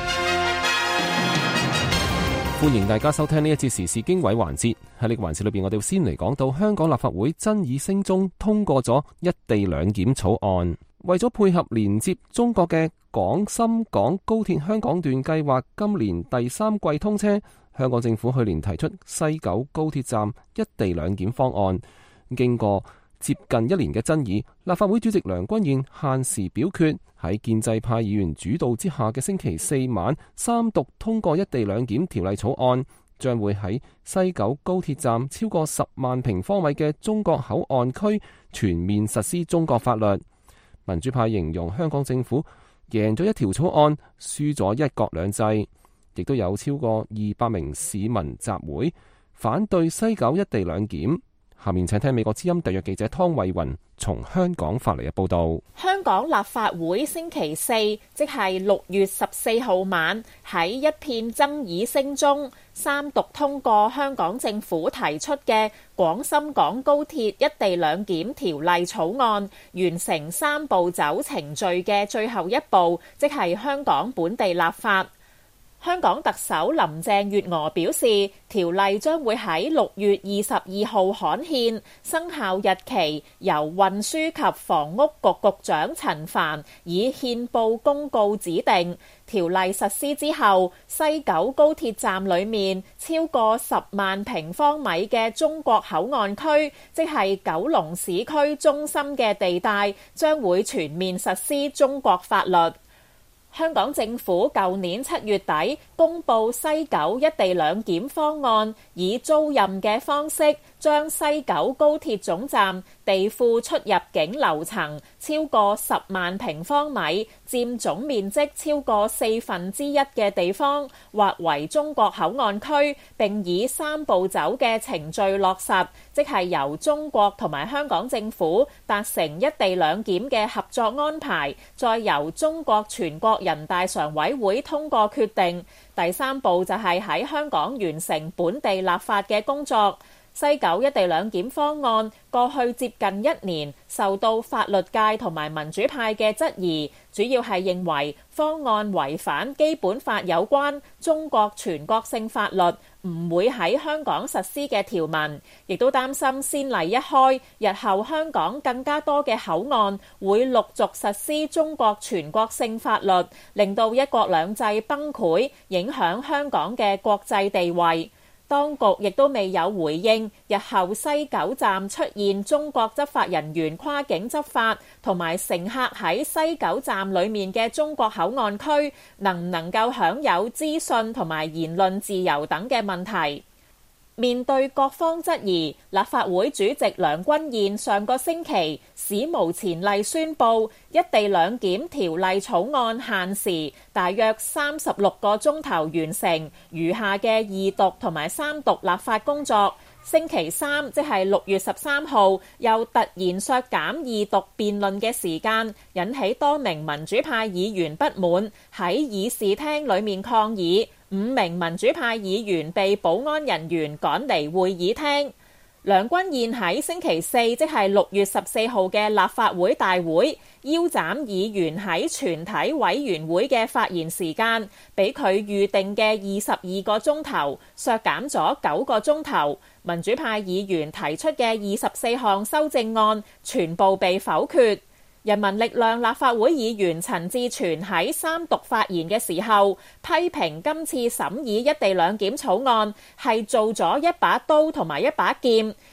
歡迎大家收聽呢一節時事經緯環節。喺呢個環節裏邊，我哋先嚟講到香港立法會爭議聲中通過咗一地兩檢草案。為咗配合連接中國嘅廣深港高鐵香港段計劃今年第3季通車，香港政府去年提出西九高鐵站一地兩檢方案。經過接近1年嘅爭議，立法會主席梁君彥限時表決，喺建制派議員主導之下嘅星期4晚三讀通過一地兩檢條例草案，將會喺西九高鐵站超過10萬平方米嘅中國口岸區全面實施中國法律。民主派形容香港政府贏咗一條草案，輸咗一國兩制，亦都有超過200名市民集會反對西九一地兩檢。下面請聽美國之音特約記者湯慧雲從香港發嚟嘅報道。 香港立法會星期4，即係6月14號晚，喺一片爭議聲中三讀通過香港政府提出嘅廣深港高鐵一地兩檢條例草案，完成3步走程序嘅最後一步，即係香港本地立法。香港特首林鄭月娥表示，條例將會喺6月22號刊憲，生效日期由運輸及房屋局局長陳帆以憲報公告指定。條例實施之後，西九高鐵站裏面超過10萬平方米嘅中國口岸區，即係九龍市區中心嘅地帶，將會全面實施中國法律。香港政府舊年7月底公布西九一地兩檢方案，以租賃嘅方式將西九高鐵總站地庫出入境樓層超過10萬平方米，佔總面積超過1/4嘅地方劃為中國口岸區，並以3步走嘅程序落實，即係由中國同埋香港政府達成一地兩檢嘅合作安排，再由中國全國人大常委會通過決定。第3步就係喺香港完成本地立法嘅工作。西九一地兩檢方案過去接近1年受到法律界同埋民主派嘅質疑，主要係認為方案違反基本法有關中國全國性法律，唔會喺香港實施嘅條文，亦都擔心先例一開，日後香港更加多嘅口岸會陸續實施中國全國性法律，令到一國兩制崩潰，影響香港嘅國際地位。當局亦都未有回應日後西九站出現中國執法人員跨境執法，同埋乘客喺西九站裡面嘅中國口岸區能唔能夠享有資訊同埋言論自由等嘅問題。面對各方質疑，立法會主席梁君彥上個星期史無前例宣布一地兩檢條例草案限時大約36個鐘頭完成餘下嘅二讀同埋三讀立法工作。星期3即係6月13號又突然削減二讀辯論嘅時間，引起多名民主派議員不滿，喺議事廳裡面抗議。5名民主派議員被保安人員趕離會議廳。梁君彥喺星期4即係6月14號嘅立法會大會腰斬議員喺全體委員會嘅發言時間，比佢預定嘅22個鐘頭削減咗9個鐘頭。民主派議員提出嘅24項修正案全部被否決。人民力量立法會議員陳志全喺三讀發言嘅時候，批評今次審議一地兩檢草案係做咗一把刀同埋一把劍，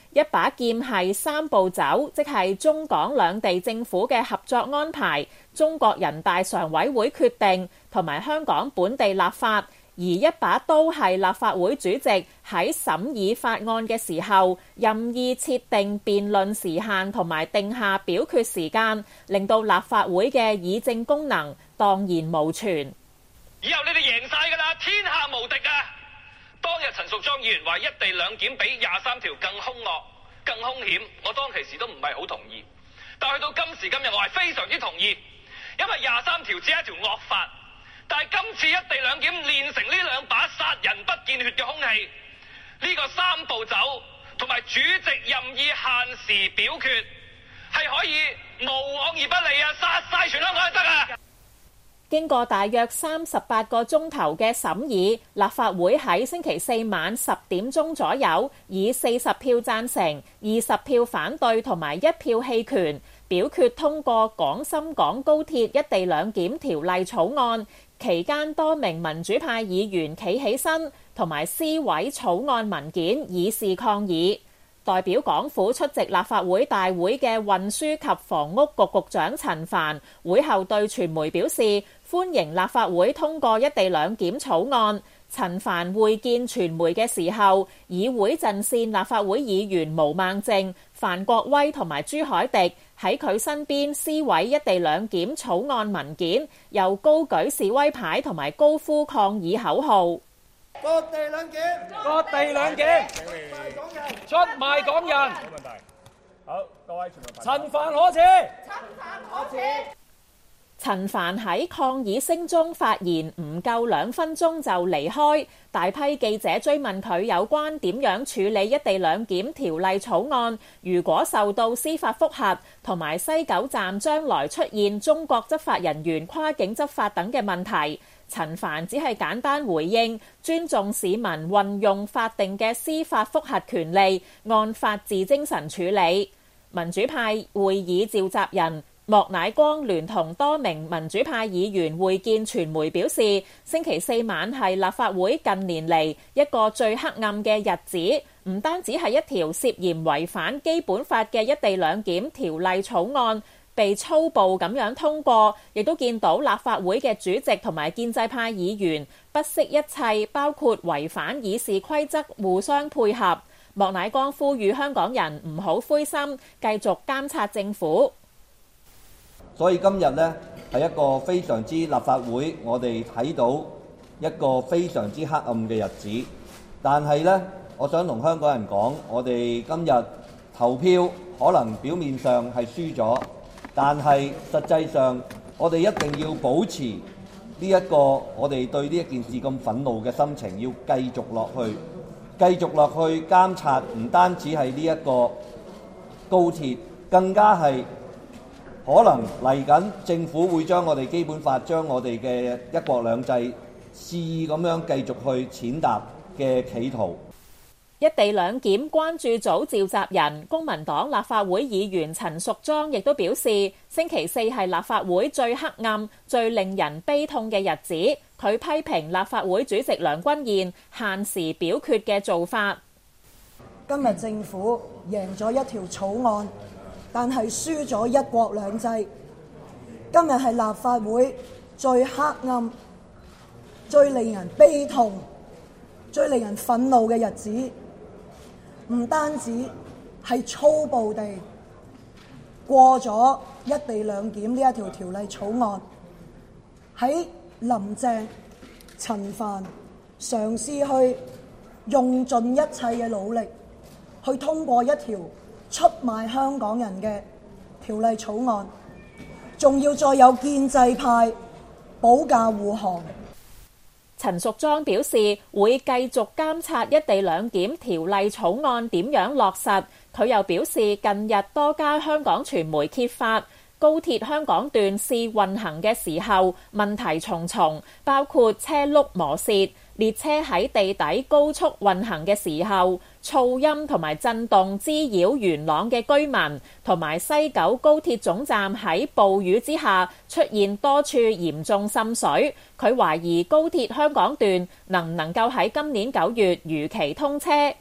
一把劍係三步走，即係中港兩地政府嘅合作安排、中國人大常委會決定同埋香港本地立法；而一把刀係立法會主席喺審議法案嘅時候任意設定辯論時限同埋定下表決時間，令到立法會嘅議政功能蕩然無存。 以後你哋贏晒㗎啦，天下無敵啊！當日陳淑莊議員話一地兩檢比23條更兇惡、更兇險，我當其時都唔係好同意。但去到今時今日，我係非常之同意，因為23條只係一條惡法，但係今次一地兩檢練成呢兩把殺人不見血嘅兇器，呢個三步走同埋主席任意限時表決係可以無往而不利啊！殺晒全香港都得啊！ 經過大約38個鐘頭嘅審議，立法會喺星期四晚10點鐘左右，以40票贊成、20票反對同埋1票棄權，表決通過廣深港高鐵一地兩檢條例草案。期間多名民主派議員企起身，同埋撕毀草案文件，以示抗議。代表港府出席立法會大會嘅運輸及房屋局局長陳帆會後對傳媒表示，歡迎立法會通過一地兩檢草案。陳帆會見傳媒嘅時候，議會陣線立法會議員毛孟靜、范國威同埋朱凱廸喺佢身邊撕毀一地兩檢草案文件，又高舉示威牌同埋高呼抗議口號。 割地兩檢， 割地兩檢，出賣港人。 冇問題。好，各位全部陳帆可辭。 陳帆喺抗議聲中發言唔夠2分鐘就離開，大批記者追問佢有關點樣處理一地兩檢條例草案，如果受到司法覆核，同埋西九站將來出現中國執法人員跨境執法等嘅問題。陳帆只係簡單回應，尊重市民運用法定嘅司法覆核權利，按法治精神處理。民主派會議召集人莫乃光聯同多名民主派議員會見傳媒表示，星期四晚係立法會近年嚟一個最黑暗嘅日子，唔單止係一條涉嫌違反基本法嘅一地兩檢條例草案被粗暴咁樣通過，亦都見到立法會嘅主席同埋建制派議員不惜一切，包括違反議事規則，互相配合。莫乃光呼籲香港人唔好灰心，繼續監察政府。 所以今日呢係一個非常之立法會，我哋睇到一個非常之黑暗嘅日子。但係呢，我想同香港人講，我哋今日投票可能表面上係輸咗，但係實際上我哋一定要保持呢一個我哋對呢一件事咁憤怒嘅心情，要繼續落去，繼續落去監察，唔單止係呢一個高鐵，更加係可能嚟緊政府會將我哋基本法、將我哋嘅一國兩制肆意咁樣繼續去踐踏嘅企圖。 一地兩檢關注組召集人公民黨立法會議員陳淑莊亦都表示，星期四係立法會最黑暗、最令人悲痛嘅日子。佢批評立法會主席梁君彥限時表決嘅做法。 今日政府贏咗一條草案，但係輸咗一國兩制。今日係立法會最黑暗、最令人悲痛、最令人憤怒嘅日子。唔單止係粗暴地過咗一地兩檢呢一條條例草案，喺林鄭、陳帆嘗試去用盡一切嘅努力去通過一條出賣香港人嘅條例草案，仲要再有建制派保駕護航。 陳淑莊表示會繼續監察一地兩檢條例草案點樣落實。佢又表示，近日多家香港傳媒揭發高鐵香港段試運行嘅時候問題重重，包括車轆磨蝕、列車喺地底高速運行嘅時候噪音同埋震動滋擾元朗嘅居民，同埋西九高鐵總站喺暴雨之下出現多處嚴重滲水。佢懷疑高鐵香港段能唔能夠喺今年9月如期通車。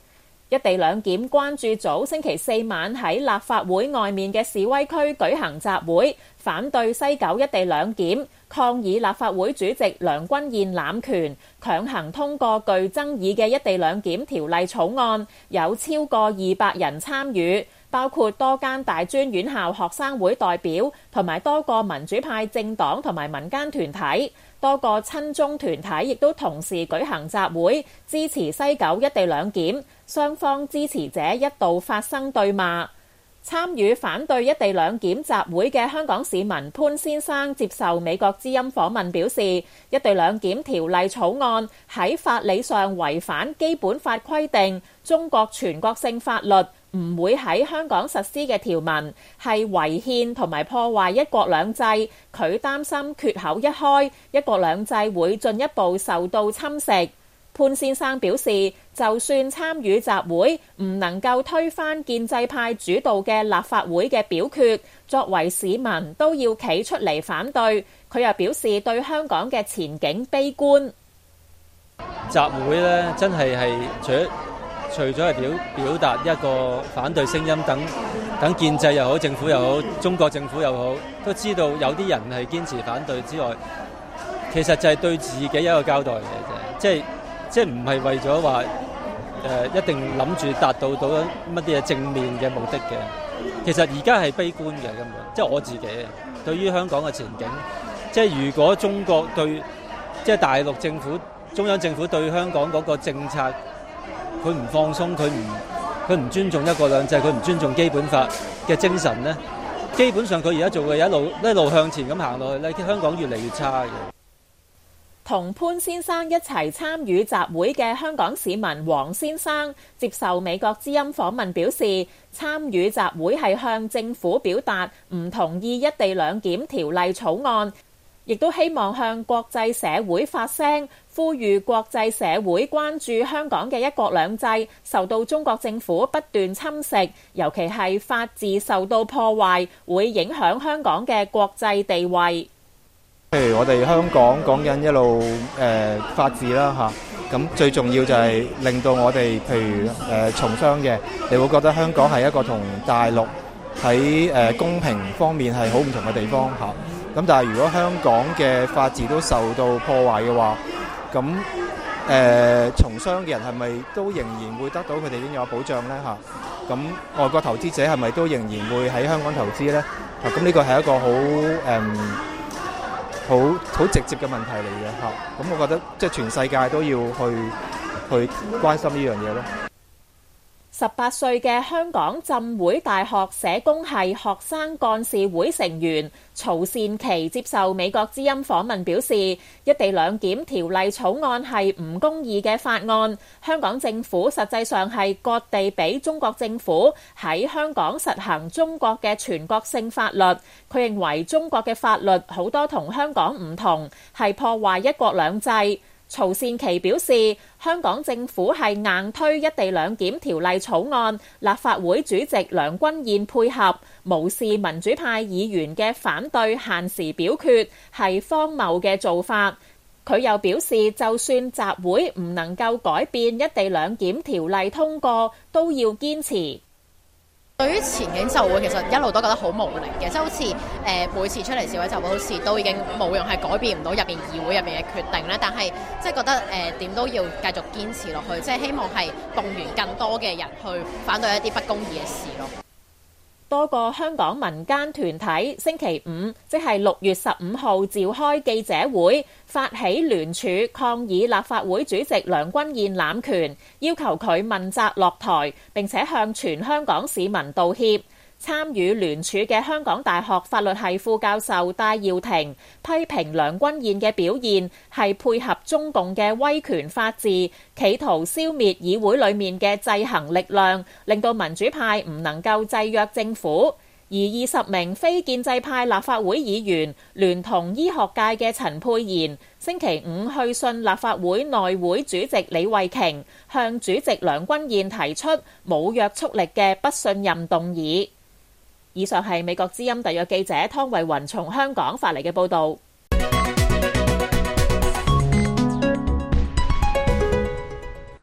一地兩檢關注組星期四晚喺立法會外面嘅示威區舉行集會，反對西九一地兩檢，抗議立法會主席梁君彥濫權，強行通過具爭議嘅一地兩檢條例草案，有超過200人參與，包括多間大專院校學生會代表同埋多個民主派政黨同埋民間團體。多個親中團體亦都同時舉行集會，支持西九一地兩檢，雙方支持者一度發生對罵。參與反對一地兩檢集會嘅香港市民潘先生接受美國之音訪問表示，一地兩檢條例草案喺法理上違反基本法規定，中國全國性法律唔會喺香港實施嘅條文係違憲同埋破壞一國兩制，佢擔心缺口一開，一國兩制會進一步受到侵蝕。潘先生表示，就算參與集會，唔能夠推翻建制派主導嘅立法會嘅表決，作為市民都要企出嚟反對。佢又表示對香港嘅前景悲觀。 集會呢，真係除咗係表達一個反對聲音，等建制又好，政府又好，中國政府又好，都知道有啲人係堅持反對之外，其實就係對自己一個交代嚟嘅啫，即係唔係為咗話一定諗住達到乜啲嘢正面嘅目的嘅。其實而家係悲觀嘅，根本即係我自己對於香港嘅前景，即係如果中國對即係大陸政府、中央政府對香港嗰個政策，佢唔放鬆，佢唔尊重一國兩制，佢唔尊重基本法嘅精神呢，基本上佢而家做嘅一路向前咁行落去咧，香港越嚟越差嘅。 同潘先生一齊參與集會嘅香港市民黃先生接受美國之音訪問表示，參與集會係向政府表達唔同意一地兩檢條例草案，亦都希望向國際社會發聲，呼籲國際社會關注香港嘅一國兩制受到中國政府不斷侵蝕，尤其係法治受到破壞，會影響香港嘅國際地位。 譬如我哋香港講緊一路法治啦嚇，咁最重要就係令到我哋譬如從商嘅，你會覺得香港係一個同大陸喺公平方面係好唔同嘅地方嚇。咁但係如果香港嘅法治都受到破壞嘅話，咁從商嘅人係咪都仍然會得到佢哋應有保障呢嚇？咁外國投資者係咪都仍然會喺香港投資呢？咁呢個係一個好直接嘅問題嚟嘅嚇，咁我覺得即係全世界都要去關心呢樣嘢咯。 18歲嘅香港浸會大學社工系學生幹事會成員曹善琪接受美國之音訪問表示，一地兩檢條例草案係唔公義嘅法案，香港政府實際上係割地俾中國政府喺香港實行中國嘅全國性法律。佢認為中國嘅法律好多同香港唔同，係破壞一國兩制。曹善琪表示，香港政府係硬推一地兩檢條例草案，立法會主席梁君彥配合，無視民主派議員嘅反對限時表決，係荒謬嘅做法。佢又表示，就算集會唔能夠改變一地兩檢條例通過，都要堅持。 對於前景就會其實一路都覺得好無力嘅，即係好似每次出嚟示威就會好似都已經冇用，係改變唔到入邊議會入邊嘅決定咧。但係即係覺得點都要繼續堅持落去，即係希望係動員更多嘅人去反對一啲不公義嘅事咯。 多個香港民間團體星期五，即係6月15號召開記者會，發起聯署抗議立法會主席梁君彥濫權，要求佢問責落台，並且向全香港市民道歉。參與聯署嘅香港大學法律系副教授戴耀廷批評梁君彥嘅表現係配合中共嘅威權法治，企圖消滅議會裡面嘅制衡力量，令到民主派唔能夠制約政府。而20名非建制派立法會議員聯同醫學界嘅陳沛然，星期五去信立法會內會主席李慧瓊，向主席梁君彥提出冇約束力嘅不信任動議。以上係美國之音特約記者湯慧雲從香港發嚟嘅報導。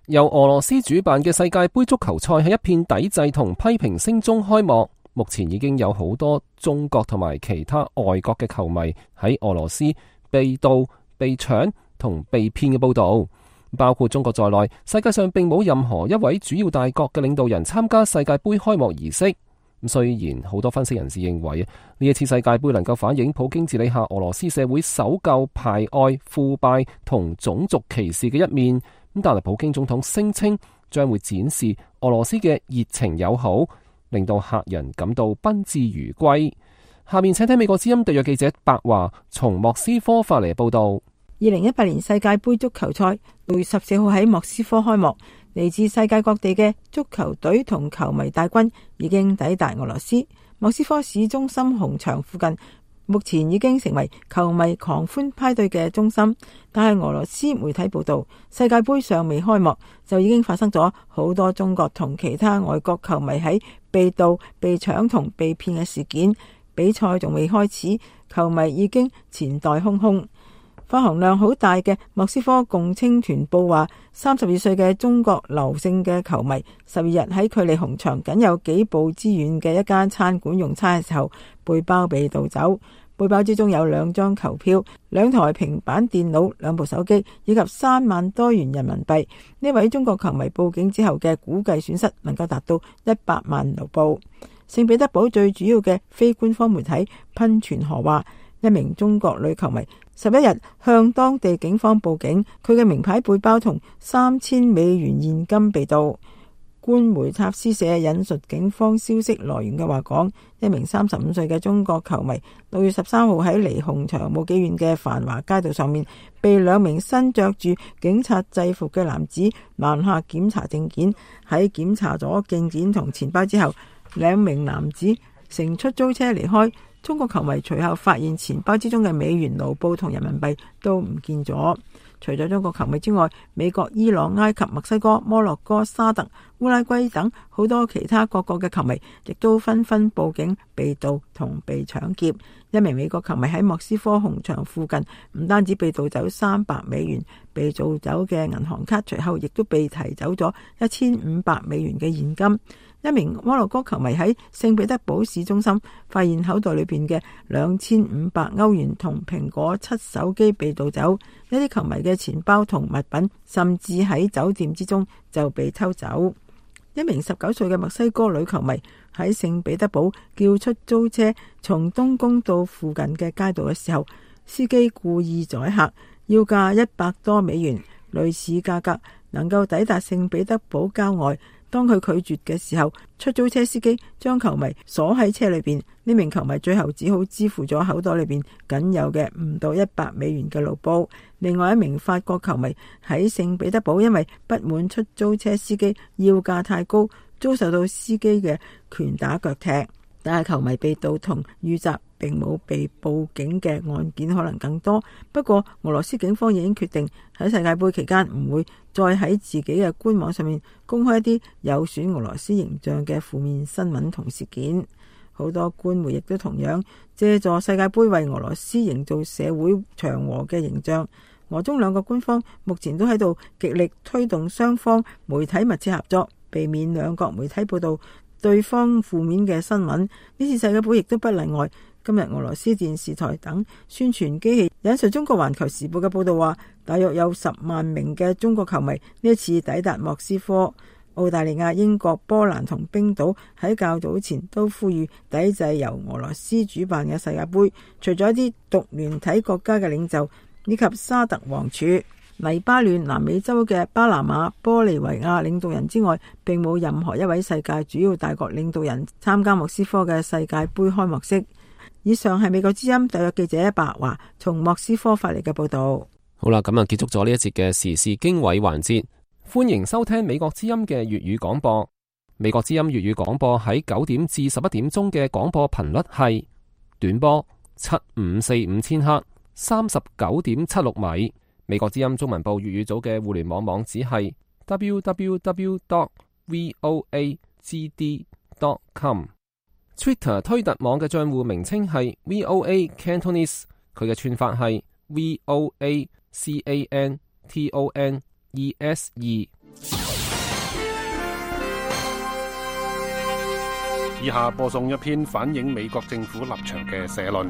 由俄羅斯主辦嘅世界盃足球賽喺一片抵制同批評聲中開幕。目前已經有好多中國同埋其他外國嘅球迷喺俄羅斯被盜、被搶同被騙嘅報道，包括中國在內，世界上並冇任何一位主要大國嘅領導人參加世界盃開幕儀式。雖然好多分析人士認為呢一次世界盃能夠反映普京治理下俄羅斯社會守舊、排外、腐敗同種族歧視嘅一面，但係普京總統聲稱將會展示俄羅斯嘅熱情友好，令到客人感到賓至如歸。下面請睇美國之音特約記者白華從莫斯科發嚟報道。 2018年世界盃足球賽6月14號喺莫斯科開幕，嚟自世界各地嘅足球隊同球迷大軍已經抵達俄羅斯。莫斯科市中心紅場附近目前已經成為球迷狂歡派對嘅中心，但係俄羅斯媒體報道，世界盃尚未開幕就已經發生咗好多中國同其他外國球迷喺被盜、被搶同被騙嘅事件。比賽仲未開始，球迷已經錢袋空空。發行量好大嘅莫斯科共青團報話，32歲嘅中國劉姓嘅球迷12日喺距離紅場僅有幾步之遠嘅一間餐館用餐嘅時候，背包被盜走。背包之中有2張球票、2台平板電腦、2部手機以及3萬多元人民幣。呢位中國球迷報警之後嘅估計損失能夠達到100萬盧布。聖彼得堡最主要嘅非官方媒體噴泉河話，一名中國女球迷11日向當地警方報警，佢嘅名牌背包同3000美元現金被盜。官媒塔斯社引述警方消息來源嘅話講，一名35歲嘅中國球迷6月13號喺離紅場冇幾遠嘅繁華街道上面，被2名身着住警察制服嘅男子攔下檢查證件。喺檢查咗證件同錢包之後，2名男子乘出租車離開。中國球迷隨後發現錢包之中嘅美元、盧布同人民幣都唔見咗。除咗中國球迷之外，美國、伊朗、埃及、墨西哥、摩洛哥、沙特、烏拉圭等好多其他各國嘅球迷亦都紛紛報警被盜同被搶劫。一名美國球迷喺莫斯科紅場附近唔單止被盜走300美元，被盜走嘅銀行卡隨後亦都被提走咗1500美元嘅現金。一名摩洛哥球迷喺聖彼得堡市中心發現口袋裏邊嘅2500歐元同蘋果7手機被盜走，一啲球迷嘅錢包同物品甚至喺酒店之中就被偷走。一名19歲嘅墨西哥女球迷喺聖彼得堡叫出租車從東宮到附近嘅街道嘅時候，司機故意宰客，要價100多美元，類似價格能夠抵達聖彼得堡郊外。當佢拒絕嘅時候，出租車司機將球迷鎖喺車裏邊。呢名球迷最後只好支付咗口袋裏邊僅有嘅唔到100美元嘅盧布。另外一名法國球迷喺聖彼得堡因為不滿出租車司機要價太高，遭受到司機嘅拳打腳踢。但係球迷被盜同遇襲並冇被報警嘅案件可能更多。不過俄羅斯警方已經決定喺世界盃期間唔會再喺自己嘅官網上面公開一啲有損俄羅斯形象嘅負面新聞同事件。好多官媒亦都同樣借助世界盃為俄羅斯營造社會祥和嘅形象。俄中兩個官方目前都喺度極力推動雙方媒體密切合作，避免兩國媒體報道對方負面嘅新聞。呢次世界盃亦都不例外。今日俄羅斯電視台等宣傳機器引述中國環球時報嘅報道話，大約有10萬名嘅中國球迷呢一次抵達莫斯科。澳大利亞、英國、波蘭同冰島喺較早前都呼籲抵制由俄羅斯主辦嘅世界盃。除咗一啲獨聯體國家嘅領袖以及沙特王儲、黎巴嫩、南美洲嘅巴拿馬、玻利維亞領導人之外，並冇任何一位世界主要大國領導人參加莫斯科嘅世界盃開幕式。以上係美國之音特約記者白華從莫斯科發嚟嘅報道。 好啦，咁啊結束咗呢一節嘅時事經緯環節。歡迎收聽美國之音嘅粵語廣播。美國之音粵語廣播喺9點至11點鐘嘅廣播頻率係短波7545千赫39.76米。美國之音中文部粵語組嘅互聯網網址係 www.voagd.com。Twitter 推特網嘅賬戶名稱係 VOA Cantonese， 佢嘅串法係 VOA CANTONESE。 以下播送一篇反映美國政府立場嘅社論。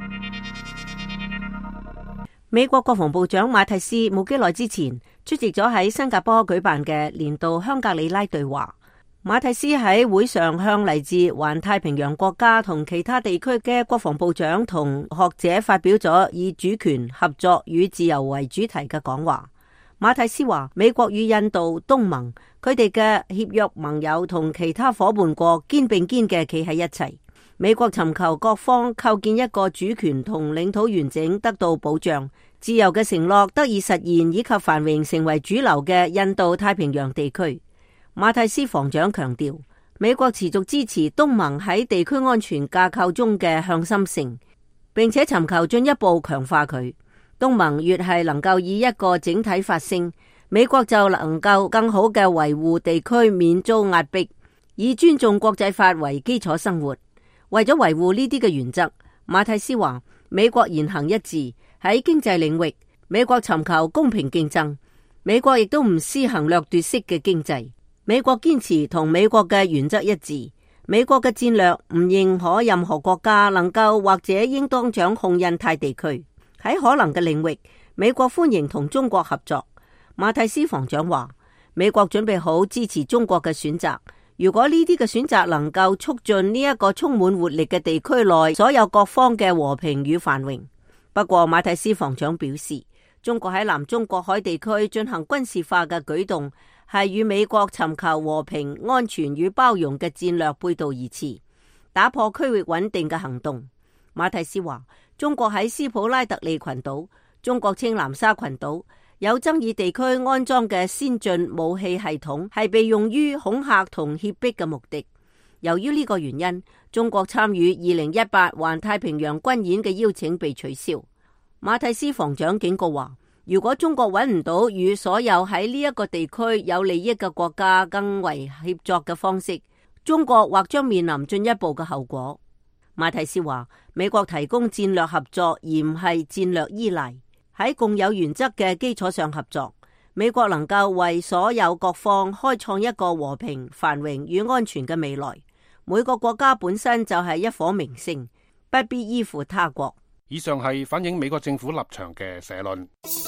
美國國防部長馬蒂斯冇幾耐之前出席咗喺新加坡舉辦嘅年度香格里拉對話。馬蒂斯喺會上向嚟自環太平洋國家同其他地區嘅國防部長同學者發表咗以主權、合作與自由為主題嘅講話。馬蒂斯話，美國與印度、東盟，佢哋嘅協約盟友同其他夥伴國肩並肩嘅企喺一齊。美國尋求各方構建一個主權同領土完整得到保障、自由嘅承諾得以實現以及繁榮成為主流嘅印度太平洋地區。馬蒂斯防長強調，美國持續支持東盟喺地區安全架構中嘅向心性，並且尋求進一步強化佢。東盟越係能夠以一個整體發聲，美國就能夠更好嘅維護地區免遭壓迫，以尊重國際法為基礎生活。為咗維護呢啲嘅原則，馬蒂斯話，美國言行一致。喺經濟領域，美國尋求公平競爭，美國亦都唔施行掠奪式嘅經濟。美國堅持同美國嘅原則一致。美國嘅戰略唔認可任何國家能夠或者應當掌控印太地區。喺可能嘅領域，美國歡迎同中國合作。馬蒂斯防長話，美國準備好支持中國嘅選擇。如果呢啲嘅選擇能夠促進呢一個充滿活力嘅地區內所有各方嘅和平與繁榮。不過馬蒂斯防長表示，中國喺南中國海地區進行軍事化嘅舉動係與美國尋求和平、安全與包容嘅戰略背道而馳，打破區域穩定嘅行動。馬蒂斯話，中國喺斯普拉特利群島、中國稱南沙群島有爭議地區安裝嘅先進武器系統係被用於恐嚇同脅迫嘅目的。由於呢個原因，中國參與2018環太平洋軍演嘅邀請被取消。馬蒂斯防長警告話，如果中國揾唔到與所有喺呢一個地區有利益嘅國家更為協作嘅方式，中國或將面臨進一步嘅後果。馬蒂斯話，美國提供戰略合作而唔係戰略依賴，喺共有原則嘅基礎上合作，美國能夠為所有各方開創一個和平、繁榮與安全嘅未來。每個國家本身就係一顆明星，不必依附他國。 以上係反映美國政府立場嘅社論。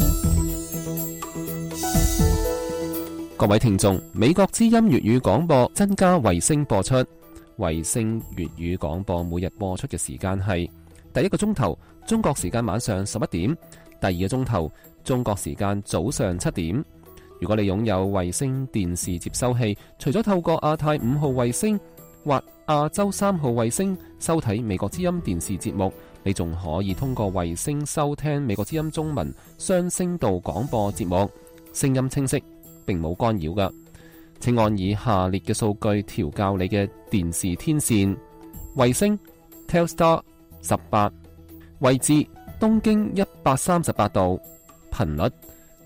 各位聽眾，美國之音粵語廣播增加衛星播出。衛星粵語廣播每日播出嘅時間係第一個鐘頭中國時間晚上11點，第二個鐘頭中國時間早上7點。如果你擁有衛星電視接收器，除咗透過亞太5號衛星或亞洲3號衛星收睇美國之音電視節目，你仲可以通過衛星收聽美國之音中文雙聲道廣播節目，聲音清晰，並冇干擾㗎。請按以下列嘅數據調校你嘅電視天線：衛星 Telstar 18，位置東經138度，頻率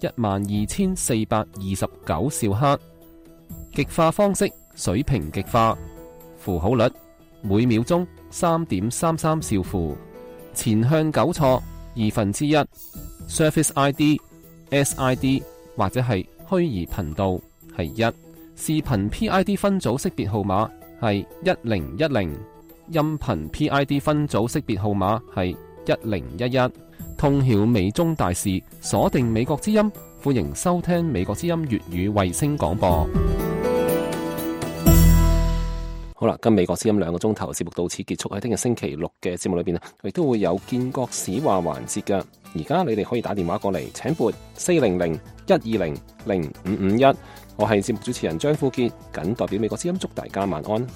12429兆赫，極化方式水平極化，符號率每秒鐘3.33兆符，前向糾錯1/2， Surface ID SID 或者係虛擬頻道係1，視頻 PID 分組識別號碼係1010，音頻 PID 分組識別號碼係1011。通曉美中大事，鎖定美國之音，歡迎收聽美國之音粵語衛星廣播。好啦，今美國之音2個鐘頭節目到此結束。喺聽日星期六嘅節目裏邊亦都會有建國史話環節嘅。而家你哋可以打電話過嚟，請撥400-120-0551。我係節目主持人張富傑，謹代表美國之音祝大家晚安。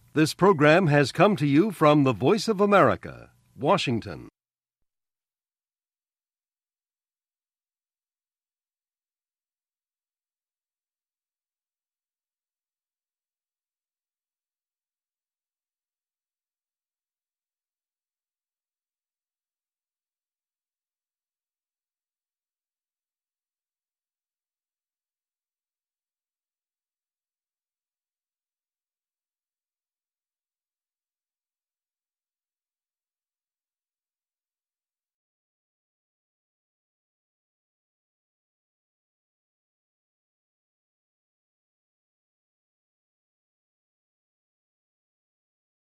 This program has come to you from the Voice of America, Washington.